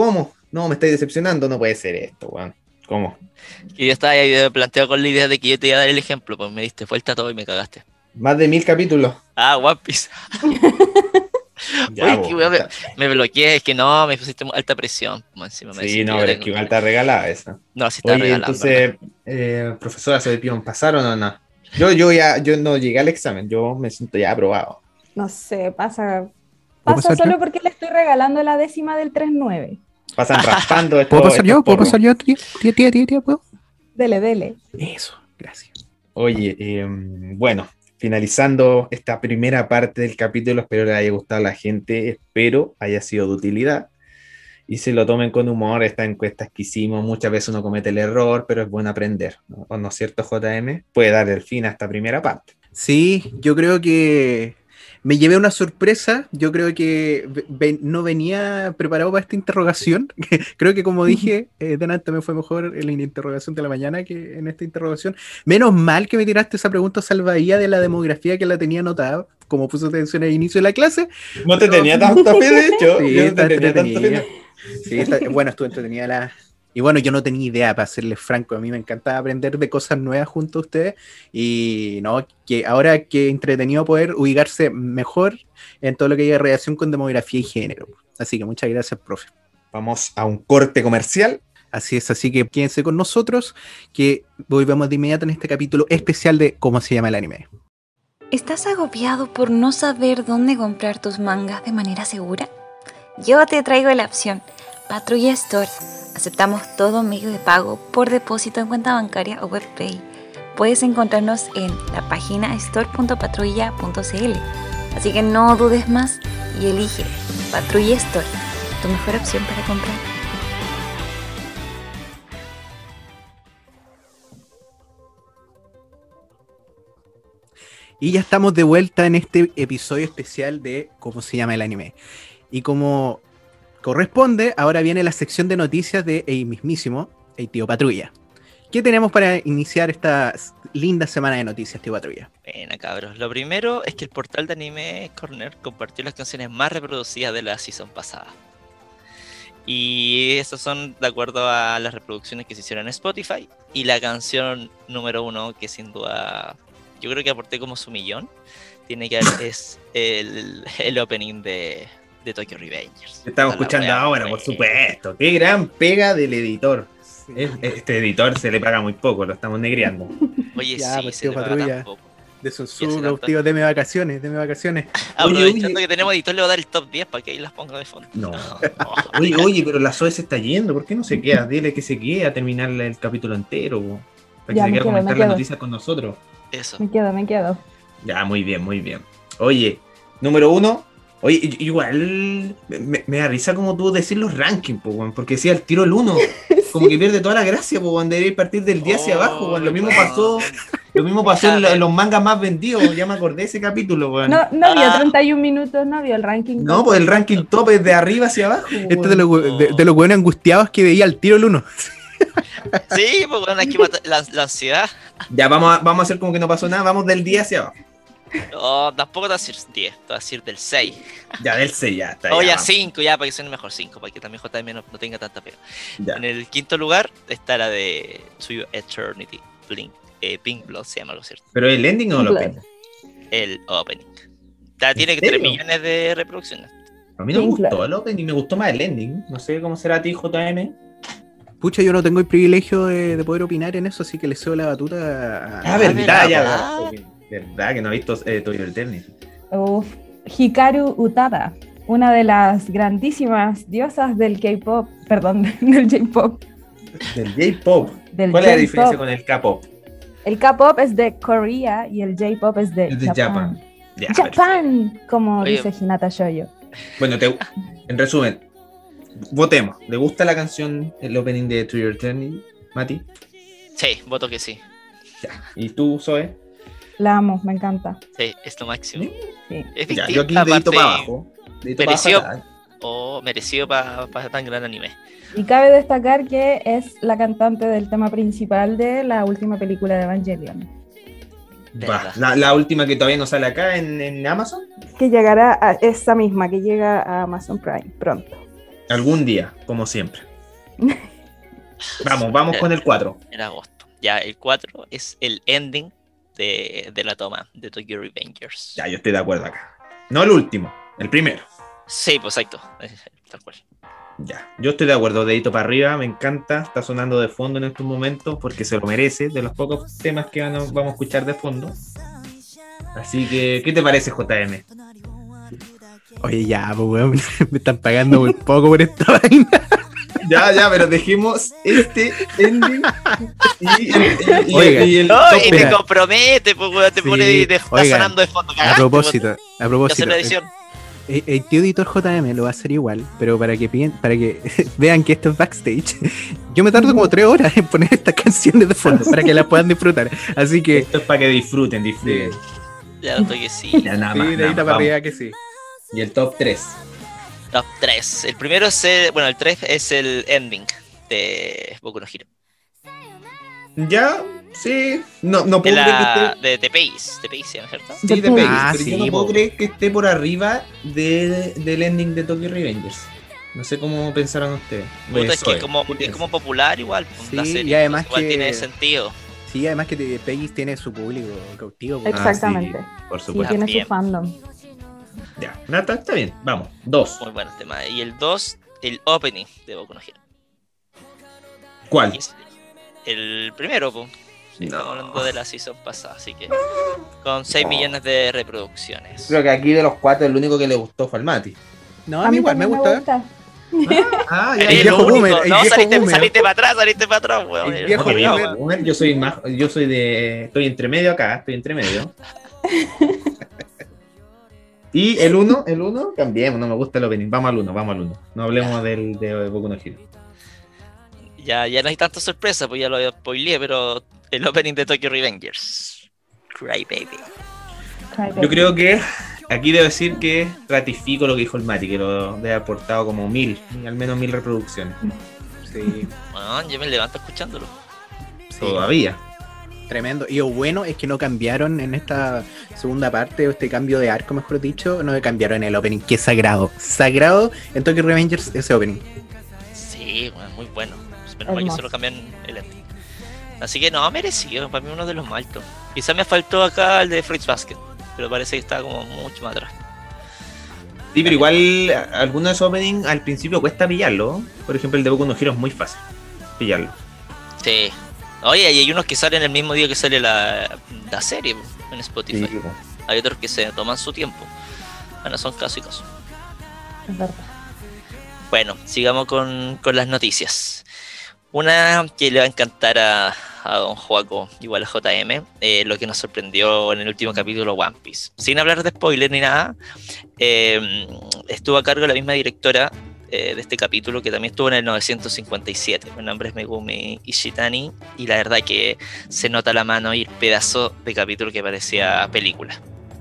No, me estáis decepcionando, no puede ser esto, weón. ¿Cómo? Y yo estaba ahí planteado con la idea de que yo te iba a dar el ejemplo, pues me diste vuelta todo y me cagaste. Más de mil capítulos. Ah, One Piece. Ya, Oye, po, que weón, me, está- me bloqueé, es que no, me pusiste alta presión. Como encima me Sí, decís no, yo pero es tengo que igual está regalada esa. No, sí está Oye, regalando. entonces, eh, profesora Sobepión, ¿pasaron o no? Yo, yo ya, yo no llegué al examen, yo me siento ya aprobado. No sé, pasa, ¿Puedo pasa pasar solo yo? porque le estoy regalando la décima del tres nueve. Pasan raspando estos, ¿Puedo pasar estos yo? ¿Puedo porros. pasar yo, tía? Tía, tía, tía, tía, ¿puedo? Dele, dele. Eso, gracias. Oye, eh, bueno, finalizando esta primera parte del capítulo, espero le haya gustado a la gente, espero haya sido de utilidad y se lo tomen con humor. Estas encuestas que hicimos, muchas veces uno comete el error, pero es bueno aprender, ¿no? ¿O no es cierto, J M? Puede dar el fin a esta primera parte. Sí, yo creo que me llevé una sorpresa. Yo creo que ve- ve- no venía preparado para esta interrogación. Creo que, como dije, eh, delante me fue mejor en la interrogación de la mañana que en esta interrogación. Menos mal que me tiraste esa pregunta salvadía de la demografía, que la tenía anotada, como puso atención al inicio de la clase. No te Pero- tenía tanta fe, de hecho. Sí, Yo no está te tenía tanta fe. entretenida. Sí, está- bueno, estuvo entretenida la... Y bueno, yo no tenía idea, para serles franco. A mí me encanta aprender de cosas nuevas junto a ustedes. Y no, que ahora que entretenido poder ubicarse mejor en todo lo que hay relación con demografía y género. Así que muchas gracias, profe. Vamos a un corte comercial. Así es, así que quédense con nosotros, que volvemos de inmediato en este capítulo especial de ¿Cómo se llama el anime? ¿Estás agobiado por no saber dónde comprar tus mangas de manera segura? Yo te traigo la opción Patrulla Store. Aceptamos todo medio de pago por depósito en cuenta bancaria o WebPay. Puedes encontrarnos en la página store punto patrulla punto c l. Así que no dudes más y elige Patrulla Store, tu mejor opción para comprar. Y ya estamos de vuelta en este episodio especial de ¿Cómo se llama el anime? Y como corresponde, ahora viene la sección de noticias de el mismísimo el Tío Patrulla. ¿Qué tenemos para iniciar esta linda semana de noticias, Tío Patrulla? Bueno, cabros, lo primero es que el portal de Anime Corner compartió las canciones más reproducidas de la season pasada. Y esas son de acuerdo a las reproducciones que se hicieron en Spotify. Y la canción número uno, que sin duda yo creo que aporté como su millón, tiene que ver, es el, el opening de, de Tokyo Revengers. Estamos Esa la escuchando wea, ahora, wea. por supuesto. Qué gran pega del editor. Es- Este editor se le paga muy poco, lo estamos negreando. Oye, Ya, sí, pues, se tío le paga Patrulla. tan poco. De Ya se Sunsurro, canta. tío, deme vacaciones, deme vacaciones. Aprovechando oye. que tenemos editor, le voy a dar el top diez para que ahí las ponga de fondo. No. Oye, oye, pero la Zoe se está yendo. ¿Por qué no se queda? Dile que se quede a terminar el capítulo entero, po, para que Ya, se me quede a quedo, comentar me las quedo. noticias con nosotros. Eso. Me quedo, me quedo. Ya, muy bien, muy bien. Oye, número uno. Oye, i- igual me, me da risa como tú decir los rankings, po, weón, porque decía el tiro el uno. Como que pierde toda la gracia, po, weón, debería partir del diez hacia abajo, weón. Lo mismo Oh, pasó, lo mismo pasó en, Déjame. lo- en los mangas más vendidos. Ya me acordé de ese capítulo, weón. No, no vio Ah. treinta y un minutos, no vio el ranking. No, pues el ranking top es de arriba hacia abajo. Este weón. de los we- de, de los buenos angustiados que veía al tiro el uno. Sí, pues bueno, hay que matar la, la ansiedad. Ya, vamos a, vamos a hacer como que no pasó nada. Vamos del diez hacia abajo. No, tampoco te voy a decir diez, te voy a decir del seis. Ya, del seis, ya está. O ya, ya vamos. cinco, ya, para que suene mejor cinco, para que también J M no, no tenga tanta pega. Ya. En el quinto lugar está la de To Your Eternity, Blink, eh, Pink Blood se llama, lo cierto. ¿Pero el ending o lo Blood. opening? El opening. Ya tiene que serio? tres millones de reproducciones. A mí no me Pink gustó Floyd. el opening, me gustó más el ending. No sé cómo será a ti, J M. Pucha, yo no tengo el privilegio de, de poder opinar en eso, así que le cedo la batuta a... Ah, verdad, ya. ¿verdad? Verdad que no he visto eh, To Your Eternity. Uf, Hikaru Utada, una de las grandísimas diosas del K-pop, perdón, del J-pop. Del J-pop. Del ¿Cuál es la J-pop. diferencia con el K-pop? El K-pop es de Corea y el J-pop es de, Es de Japón. Japan. Ya, perfecto. Japan, como Oye. dice Hinata Shoyo. Bueno, te- en resumen, votemos. ¿Le gusta la canción, el opening de To Your Eternity, Mati? Sí, voto que sí. Ya. ¿Y tú, Zoe? La amo, me encanta. Sí, es lo máximo. Sí. Es Ya, distinta, yo aquí dedito aparte, para abajo. Dedito para mereció- abajo. o merecido para tan gran anime. Y cabe destacar que es la cantante del tema principal de la última película de Evangelion, De Va, verdad. la, la última que todavía no sale acá en, en Amazon. que llegará a esa misma, que llega a Amazon Prime pronto. Algún día, como siempre. Vamos, vamos con el cuatro. En agosto. Ya, el cuatro es el ending de, de la toma de Tokyo Revengers. Ya, yo estoy de acuerdo acá. No el último, el primero. Sí, pues exacto. Tal cual. Ya, yo estoy de acuerdo, dedito para arriba, me encanta, está sonando de fondo en estos momentos porque se lo merece, de los pocos temas que van a- vamos a escuchar de fondo. Así que, ¿qué te parece, J M? Oye, ya, pues, weón, me están pagando muy poco por esta vaina. Ya, ya, pero dejemos este ending y, y- y- Oiga. y el No, top y te Mira. compromete, pues weón, te Sí, pone y te está oigan, sonando de fondo. A Cagaste, propósito, a weón. Hay que propósito, hacer la el, edición. el- el tío editor J M lo va a hacer igual, pero para que piden- para que vean que esto es backstage, yo me tardo como tres horas en poner estas canciones de fondo para que las puedan disfrutar. Así que Esto es para que disfruten, disfruten. Ya lo que sí. Ya, nada sí, más, de nada ahí más, para vamos. arriba que sí. Y el top tres. Top tres. El primero es el, bueno, el tres es el ending de Boku no Hero. Ya, sí, no, no De puedo creer que la esté... de The Pace, The Pace, ¿no es cierto? Sí, de The Pace, Ah, pero yo sí, no puedo po. creer que esté por arriba de, del ending de Tokyo Revengers. No sé cómo pensaron ustedes. Puta, Pues, es que Zoe, es como, ¿qué es piensas? como popular igual, pues, la Sí, serie. y además Igual que- tiene sentido. Sí, además que te- Peggy tiene su público cautivo. pues. Ah, Exactamente. sí, por Sí, supuesto. tiene También. su fandom. Ya, nada, está bien, vamos. Dos. Muy buen tema. Y el dos, el opening de Boku no Hero. ¿Cuál? Y es el primero, pues. Sí, No. estamos hablando de la season pasada, así que con seis millones de reproducciones. Creo que aquí de los cuatro el único que le gustó fue al Mati. No, a mí igual me también gusta. Ah, Eres El el viejo único. boomer, el No, viejo saliste, boomer. saliste para atrás, saliste para atrás, weón. El Eres viejo un culiao, boomer. weón. Yo soy más, yo soy de, estoy entre medio acá, estoy entre medio. Y el uno, el uno, cambiemos, no me gusta el opening. Vamos al uno, vamos al uno. No hablemos del de Boku no Hero. Ya, ya no hay tanta sorpresa, pues ya lo spoileé, pero el opening de Tokyo Revengers. Cry Baby. Yo creo que aquí debo decir que ratifico lo que dijo el Mati, que lo debe haber aportado como mil, al menos mil reproducciones. Sí, Bueno, yo me levanto escuchándolo. sí, Todavía. tremendo. Y lo bueno es que no cambiaron en esta segunda parte, o este cambio de arco, mejor dicho, no cambiaron el opening, que es sagrado. Sagrado en Tokyo Revengers ese opening. Sí, bueno, muy bueno. Menos mal que Hermoso. solo cambian el ending. Así que no, merecido, para mí uno de los más altos. Quizá me faltó acá el de Fruits Basket, pero parece que está como mucho más atrás. Sí, pero igual a- algunos de esos openings al principio cuesta pillarlo. Por ejemplo, el de Boku no Hero es muy fácil pillarlo. Sí. Oye, y hay unos que salen el mismo día que sale la, la serie en Spotify. Sí, Hay otros que se toman su tiempo. Bueno, son casos y casos. Es verdad. Bueno, sigamos con, con las noticias. Una que le va a encantar a, a don Joaco, igual a J M, eh, lo que nos sorprendió en el último capítulo One Piece. Sin hablar de spoiler ni nada, eh, estuvo a cargo la misma directora eh, de este capítulo que también estuvo en el novecientos cincuenta y siete. Mi nombre es Megumi Ishitani y la verdad que se nota la mano y el pedazo de capítulo que parecía película.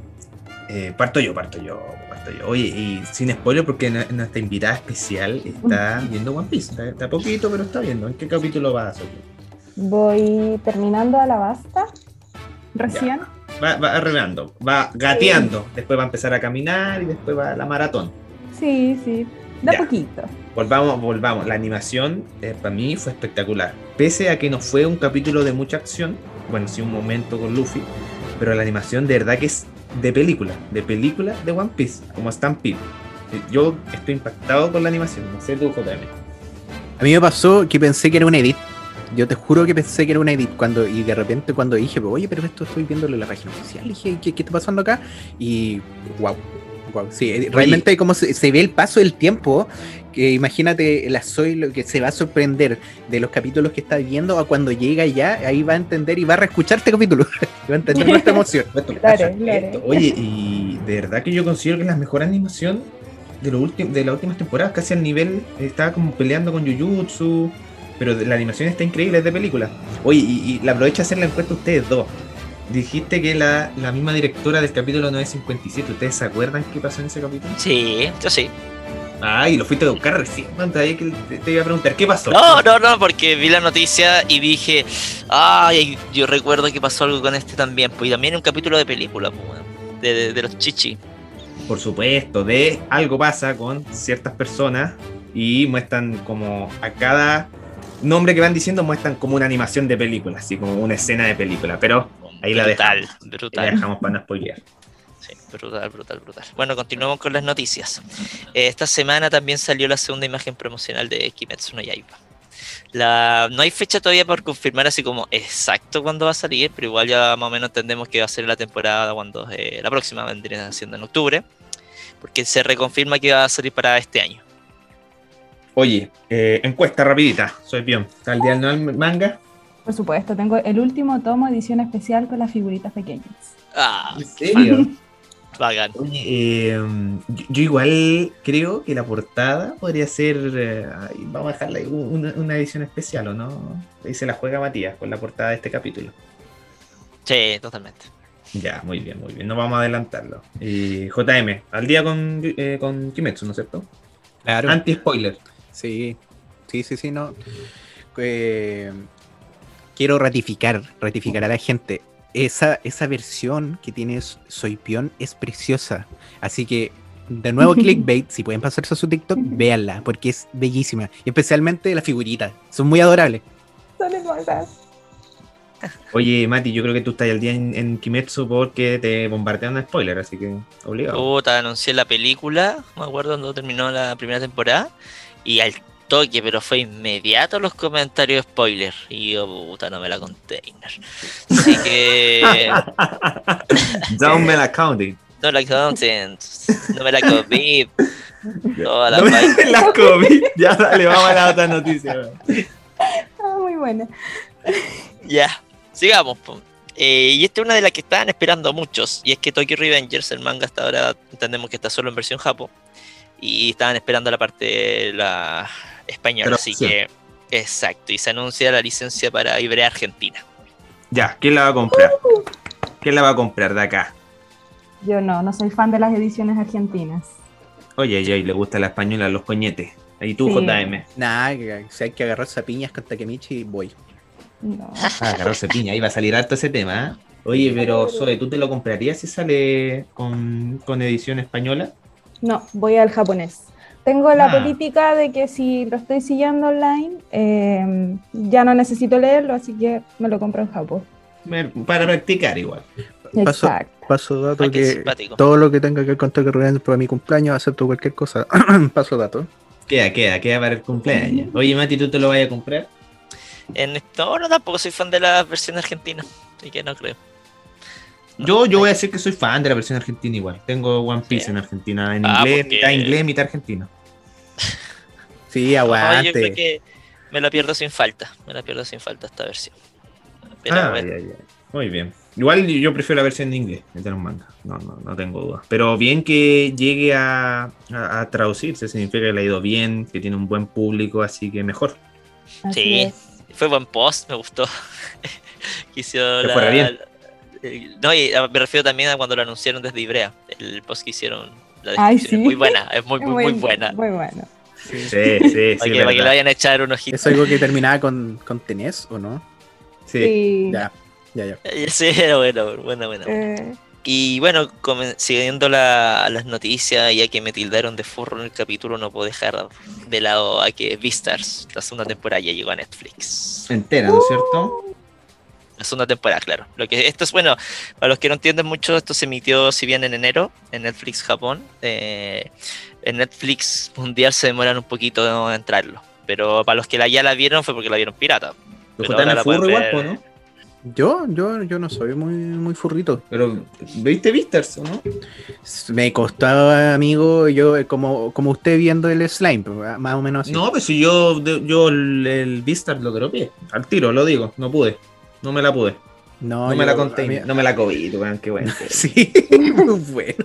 Eh, parto yo, parto yo, parto yo. Oye, y sin spoiler, porque n- nuestra invitada especial está viendo One Piece. Está, está poquito, pero está viendo. ¿En qué capítulo va a salir? Voy terminando Alabasta recién. Va, va arreglando, va gateando. Después va a empezar a caminar y después va a la maratón. Sí, sí, de Ya. poquito. Volvamos, volvamos. La animación eh, para mí fue espectacular. Pese a que no fue un capítulo de mucha acción, bueno, sí un momento con Luffy, pero la animación de verdad que es de película, de película de One Piece, como Stampede. Eh, Yo estoy impactado con la animación, no sé tú, J M. A mí me pasó que pensé que era un edit. Yo te juro que pensé que era un edit cuando y de repente cuando dije, oye, pero esto estoy viéndolo en la página oficial, dije, ¿qué, qué está pasando acá? Y wow, wow, sí, realmente como se, se ve el paso del tiempo, que imagínate la Zoe lo que se va a sorprender de los capítulos que está viendo a cuando llega ya, ahí va a entender y va a reescuchar este capítulo, y va a entender nuestra emoción. Esto, Claro, cacha, claro. esto. Oye, y de verdad que yo considero que es la mejor animación de, lo último, de las últimas temporadas, casi al nivel, estaba como peleando con Jujutsu, pero la animación está increíble, es de película. Oye, y, y la aprovecho a hacer la encuesta a ustedes dos. Dijiste que la, la misma directora del capítulo nueve cincuenta y siete, ¿ustedes se acuerdan qué pasó en ese capítulo? Sí, yo sí. Ah, y lo fuiste a buscar recién, man, ahí que te, te iba a preguntar, ¿qué pasó? No, no, no, porque vi la noticia y dije, ay, yo recuerdo que pasó algo con este también, pues y también un capítulo de película, pues, weón, de, de, de los chichi. Por supuesto, de algo pasa con ciertas personas y muestran como a cada nombre que van diciendo muestran como una animación de película, así como una escena de película, pero ahí la Brutal, dejamos. brutal. Ahí la dejamos para no spoilear. Sí, brutal, brutal, brutal. Bueno, continuamos con las noticias. Eh, esta semana también salió la segunda imagen promocional de Kimetsu no Yaiba. La, no hay fecha todavía por confirmar así como exacto cuándo va a salir, pero igual ya más o menos entendemos que va a ser la temporada cuando eh, la próxima vendría siendo en octubre, porque se reconfirma que va a salir para este año. Oye, eh, encuesta rapidita, soy Pion. ¿Está el día del manga? Por supuesto, tengo el último tomo, edición especial con las figuritas pequeñas. Ah, ¿En serio? bacán. Oye, eh, yo, yo igual creo que la portada podría ser, eh, ay, vamos a dejarla ahí, una, una edición especial, ¿o no? Ahí se la juega Matías con la portada de este capítulo. Sí, totalmente. Ya, muy bien, muy bien, no vamos a adelantarlo. Eh, J M, al día con, eh, con Kimetsu, ¿no es cierto? Claro. Anti-spoiler. Sí, sí, sí, sí, no. Eh, quiero ratificar, ratificar a la gente. Esa, esa versión que tiene Soypion es preciosa. Así que, de nuevo, clickbait, si pueden pasarse a su TikTok, véanla, porque es bellísima. Y especialmente las figuritas, son muy adorables. Son hermosas. Oye, Mati, yo creo que tú estás al día en, en Kimetsu porque te bombardearon de spoiler, así que obligado. Puta, anuncié la película, me acuerdo cuando terminó la primera temporada, y al toque, pero fue inmediato los comentarios spoiler. Y yo, puta, no me la container. Así que. Down me la counting. No la content. No me la comí. Toda la No me vaina. la comí. Ya, dale, vamos a la otra noticia. Ah, muy buena. Ya, sigamos. Po. Eh, y esta es una de las que estaban esperando muchos. Y es que Tokyo Revengers, el manga hasta ahora entendemos que está solo en versión japo. Y estaban esperando la parte la española. Pero, así sí. que, exacto. Y se anuncia la licencia para Ibrea Argentina. Ya, ¿quién la va a comprar? ¿Quién la va a comprar de acá? Yo no, no soy fan de las ediciones argentinas. Oye, oye, le gusta la española, los coñetes. Ahí tú, Sí. J M. Nada, que- si hay que agarrarse a piñas con Takemichi, voy. No. Ah, agarrarse piña, ahí va a salir harto ese tema, ¿eh? Oye, pero Zoe, ¿tú te lo comprarías si sale con, con edición española? No, voy al japonés. Tengo la Ah. política de que si lo estoy siguiendo online, eh, ya no necesito leerlo, así que me lo compro en Japón. Me- Para practicar igual. Paso, Exacto. paso dato Ah, qué que simpático. todo lo que tenga que ver con Tokyo Revengers para mi cumpleaños, acepto cualquier cosa. Paso dato. Queda, queda, queda para el cumpleaños. Oye, Mati, ¿tú te lo vas a comprar? En esto, no, tampoco soy fan de la versión argentina. Así que no creo. Yo, yo voy a decir que soy fan de la versión argentina igual. Tengo One Piece Sí. en Argentina, en Ah, inglés, porque- mitad inglés, mitad argentino. Sí, No, yo creo aguante. que me la pierdo sin falta. Me la pierdo sin falta esta versión. Pero Ah, bueno, ya, ya. Muy bien. Igual yo prefiero la versión en inglés de los mangas. No, no, no tengo duda. Pero bien que llegue a, a, a traducirse, significa que le ha ido bien, que tiene un buen público, así que mejor. Así sí, es. fue buen post, me gustó. Que hizo Que la- fuera bien. el- no, y a- me refiero también a cuando lo anunciaron desde Ibrea. El post que hicieron, la Ay, descripción sí. es muy buena, es muy, muy, muy buena. Muy bueno. Sí, sí, sí. Para que, para que le verdad. vayan a echar un ojito. ¿Es algo que terminaba con, con tenés o no? Sí. Sí. Ya, ya, ya. Sí, era bueno, bueno, bueno. Eh, Y bueno, comen- siguiendo la- las noticias, ya que me tildaron de furro en el capítulo, no puedo dejar de lado a que Beastars, la segunda temporada, ya llegó a Netflix. Entera, ¿no es cierto? La segunda temporada, claro. Lo que esto es bueno, para los que no entienden mucho, esto se emitió, si bien en enero, en Netflix Japón. eh, en Netflix Mundial se demoran un poquito en entrarlo. Pero para los que la, ya la vieron fue porque la vieron pirata. Los Pero J M ahora la furro pueden igual, ver. po, ¿no? Yo, yo, yo no soy muy, muy furrito. Pero, ¿viste Beastars o no? Me costaba, amigo, yo eh, como, como usted viendo el slime, pues, más o menos así. No, pues si yo, de- yo el, el Beastars lo dropeé. Al tiro, lo digo, no pude. No me la pude. no, No, yo- me la a conté. mí- No me la COVID, weón, qué bueno. Sí, muy bueno.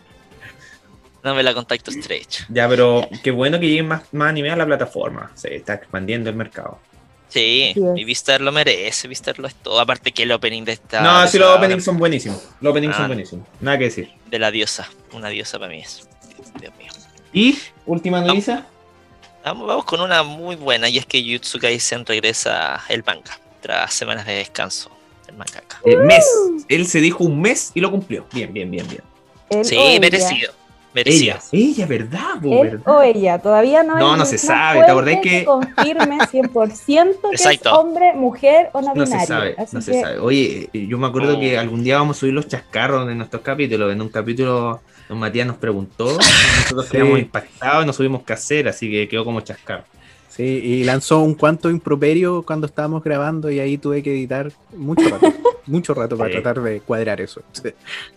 No me la contacto estrecho. Ya, pero qué bueno que lleguen más, más anime a la plataforma. Se está expandiendo el mercado. Sí, Así es. y Vistar lo merece, Vistar lo es todo. Aparte que el opening de esta. no, de sí, los esa- openings son buenísimos. Los openings Ah. son buenísimos. Nada que decir. De la diosa. Una diosa para mí es. Dios mío. Y, última noticia. Vamos, vamos con una muy buena, y es que Jujutsu Kaisen regresa el manga tras semanas de descanso del mangaka. Eh, mes. Él se dijo un mes y lo cumplió. Bien, bien, bien, bien. él o Sí, ella. merecido. Merecido. Ella, ella, ¿verdad? Po, Él ¿verdad? o ella, todavía no hay No, no se una sabe, ¿te acordás fuente que- confirme cien por ciento que es Exacto. hombre, mujer o no No binario. se sabe, Así no se que, sabe. Oye, eh, yo me acuerdo Oh. que algún día vamos a subir los chascarros de nuestros capítulos. En un capítulo, don Matías nos preguntó, y nosotros Sí. quedamos impactados y no subimos qué hacer, así que quedó como chascarro. Sí, y lanzó un cuanto improperio cuando estábamos grabando y ahí tuve que editar mucho rato, mucho rato para Sí. tratar de cuadrar eso. Sí.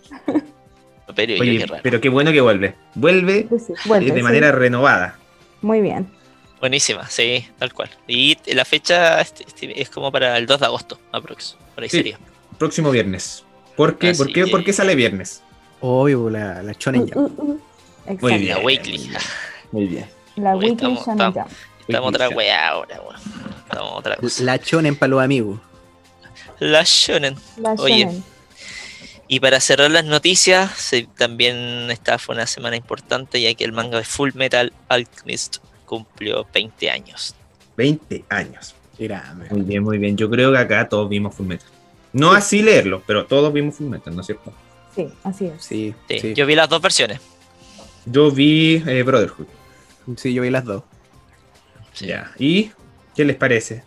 Pero yo, Oye, qué raro. pero qué bueno que vuelve. Vuelve pues sí, eh, vuelve, de sí. manera renovada. Muy bien. Buenísima, sí, tal cual. Y la fecha este- este es como para el dos de agosto, aprox. Por ahí Sí. sería. Próximo viernes. ¿Por qué? Así ¿Por qué? que- ¿Por qué sale viernes? Obvio, la, la Uh, Shonen Jump. uh, uh. Exacto. Muy bien. La weekly. Muy bien. Muy bien. La Oye, Weekly estamos- Shonen estamos- Jump. Estamos otra Weekly weá ahora, weón. Estamos otra cosa. La Shonen para los amigos. La Shonen. La Oye. Shonen. Y para cerrar las noticias, se- también esta fue una semana importante ya que el manga de Full Metal Alchemist cumplió veinte años. veinte años. Qué grande. Muy bien, muy bien. Yo creo que acá todos vimos Fullmetal. No así leerlo, pero todos vimos Fullmetal, ¿no es cierto? Sí, así es. Sí, Sí, sí. Yo vi las dos versiones. Yo vi eh, Brotherhood. Sí, yo vi las dos. Sí. Ya. ¿Y qué les parece?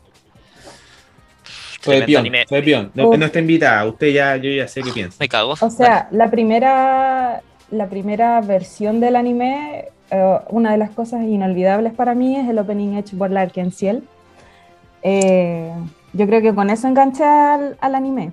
Tremendo anime. Soy Pion. No, Uf. no está invitada. Usted ya, yo ya sé qué piensa. Me cago. O sea, la primera, la primera versión del anime, eh, una de las cosas inolvidables para mí es el opening hecho por Larkin Ciel. Eh, yo creo que con eso enganché al, al anime.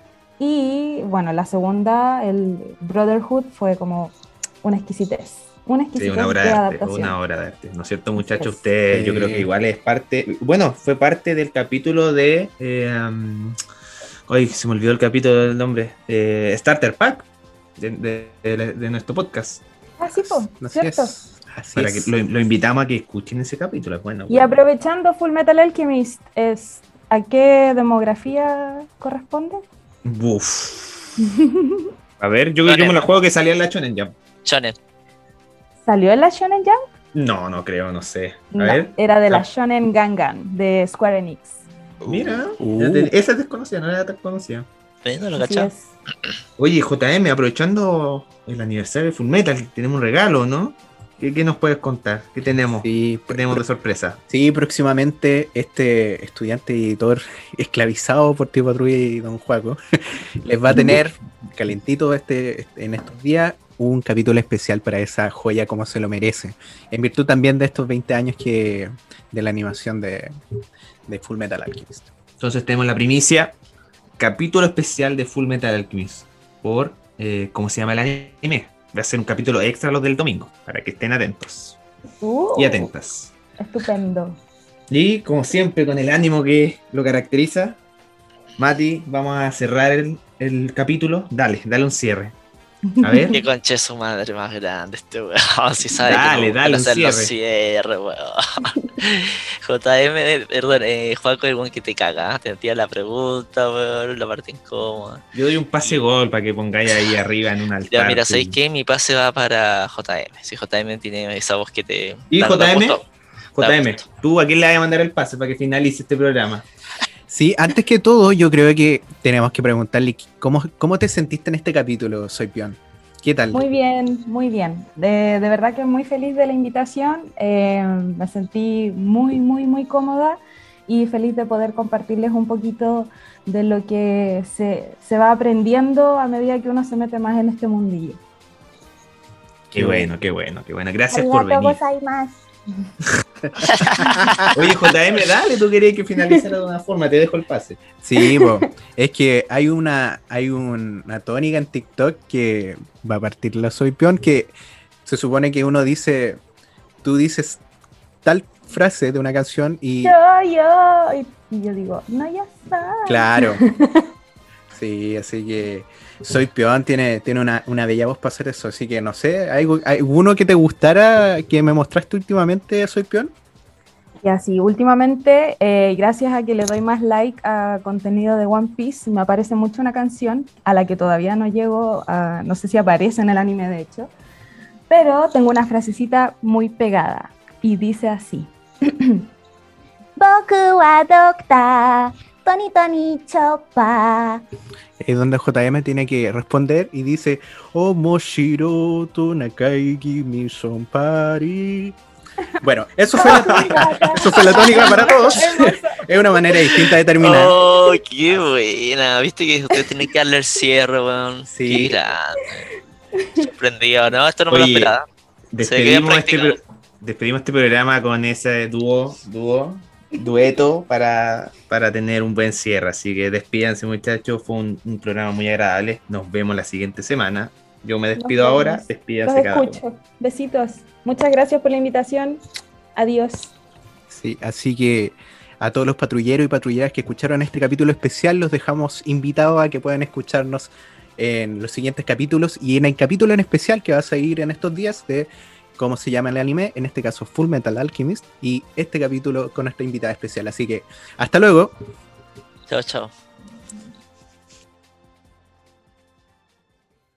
Y bueno, la segunda, el Brotherhood, fue como una exquisitez. Una Sí, exquisitez una obra de de arte, adaptación. una obra de arte, ¿no es cierto, muchachos? es. Usted, yo Sí. creo que igual es parte, bueno, fue parte del capítulo de, eh, um, ay, se me olvidó el capítulo del nombre, eh, Starter Pack, de, de- de- de nuestro podcast, Ah, sí, po, Así ¿cierto? es. Así para es. que lo, lo invitamos a que escuchen ese capítulo, es bueno. Y bueno. aprovechando Full Metal Alchemist, es, ¿a qué demografía corresponde? Uf. A ver, yo, yo Shonen. me la juego que salía en la Shonen Jump. Shonen. ¿Salió en la Shonen Jump? No, no creo, no sé. A No, ver, era de la Ah. Shonen Gangan de Square Enix. mira, Uh. esa es desconocida, no era tan conocida. ¿Eh? ¿No lo Así cachaba? es. Oye, J M, aprovechando el aniversario de Fullmetal, tenemos un regalo, ¿no? ¿Qué, qué nos puedes contar? ¿Qué tenemos? Sí, ¿Qué tenemos de sorpresa? sí, próximamente este estudiante editor esclavizado por Tío Patrulla y Don Juaco les va a tener calentito este, en estos días un capítulo especial para esa joya como se lo merece. En virtud también de estos veinte años que de la animación de, de Full Metal Alchemist. Entonces tenemos la primicia, capítulo especial de Full Metal Alchemist por, eh, ¿cómo se llama el anime? Va a ser un capítulo extra los del domingo, para que estén atentos Uh, y atentas. Estupendo. Y como siempre, con el ánimo que lo caracteriza, Mati, vamos a cerrar el, el capítulo. Dale, dale un cierre. A ver. Qué conche su madre más grande este weón. Si sabe Dale, que no dale, un hacer los cierre. cierres, weón. J M, perdón, eh, Juaco es el weón que te caga. ¿eh? Te tira la pregunta, weón, la parte incómoda. Yo doy un pase gol para que pongáis ahí arriba en un altar. Ya, mira, sí. ¿sabéis qué? Mi pase va para J M. Si J M tiene esa voz que te. ¿Y da- da J M? gusto. J M, Da gusto. ¿tú a quién le vas a mandar el pase para que finalice este programa? Sí, antes que todo, yo creo que tenemos que preguntarle cómo, cómo te sentiste en este capítulo, Soy Pion. ¿Qué tal? Muy bien, muy bien. De, de verdad que muy feliz de la invitación. Eh, me sentí muy, muy, muy cómoda y feliz de poder compartirles un poquito de lo que se, se va aprendiendo a medida que uno se mete más en este mundillo. Qué bueno, qué bueno, qué bueno. Gracias por Arigato venir. gozaimasu. Oye, J M, dale, tú querías que finalizara de una forma, te dejo el pase. Sí, po. Es que hay una hay un- una tónica en TikTok que va a partir la Soy Peón que se supone que uno dice, tú dices tal frase de una canción y Yo, yo. Y, y yo digo, no, ya está. claro. Sí, así que Soy Peón tiene, tiene una, una bella voz para hacer eso, así que no sé, ¿hay algu- alguno que te gustara que me mostraste últimamente, Soy Peón? Y así, últimamente, eh, gracias a que le doy más like a contenido de One Piece, me aparece mucho una canción a la que todavía no llego, a, no sé si aparece en el anime de hecho, pero tengo una frasecita muy pegada y dice así. Boku wa doctor, Tani Tani Choppa. Es donde J M tiene que responder y dice Omoshiro to Nakaigi mi sonpari. Bueno, eso fue la tónica, eso fue la tónica para todos. Es una manera distinta de terminar. Oh, qué buena. Viste que ustedes tienen que darle el cierre, weón. Sí. Qué grande. Sorprendido, ¿no? Esto no me Oye, lo esperaba. Despedimos Se este, queda pro- despedimos este programa con ese dúo, dúo, dueto para, para tener un buen cierre. Así que despídanse, muchachos. Fue un, un programa muy agradable. Nos vemos la siguiente semana. Yo me despido Nos ahora. vemos. Despídanse Los cada uno. escucho. Besitos. Muchas gracias por la invitación. Adiós. Sí, así que a todos los patrulleros y patrulleras que escucharon este capítulo especial, los dejamos invitados a que puedan escucharnos en los siguientes capítulos y en el capítulo en especial que va a seguir en estos días de cómo se llama el anime, en este caso Full Metal Alchemist, y este capítulo con nuestra invitada especial. Así que hasta luego. Chao, chao.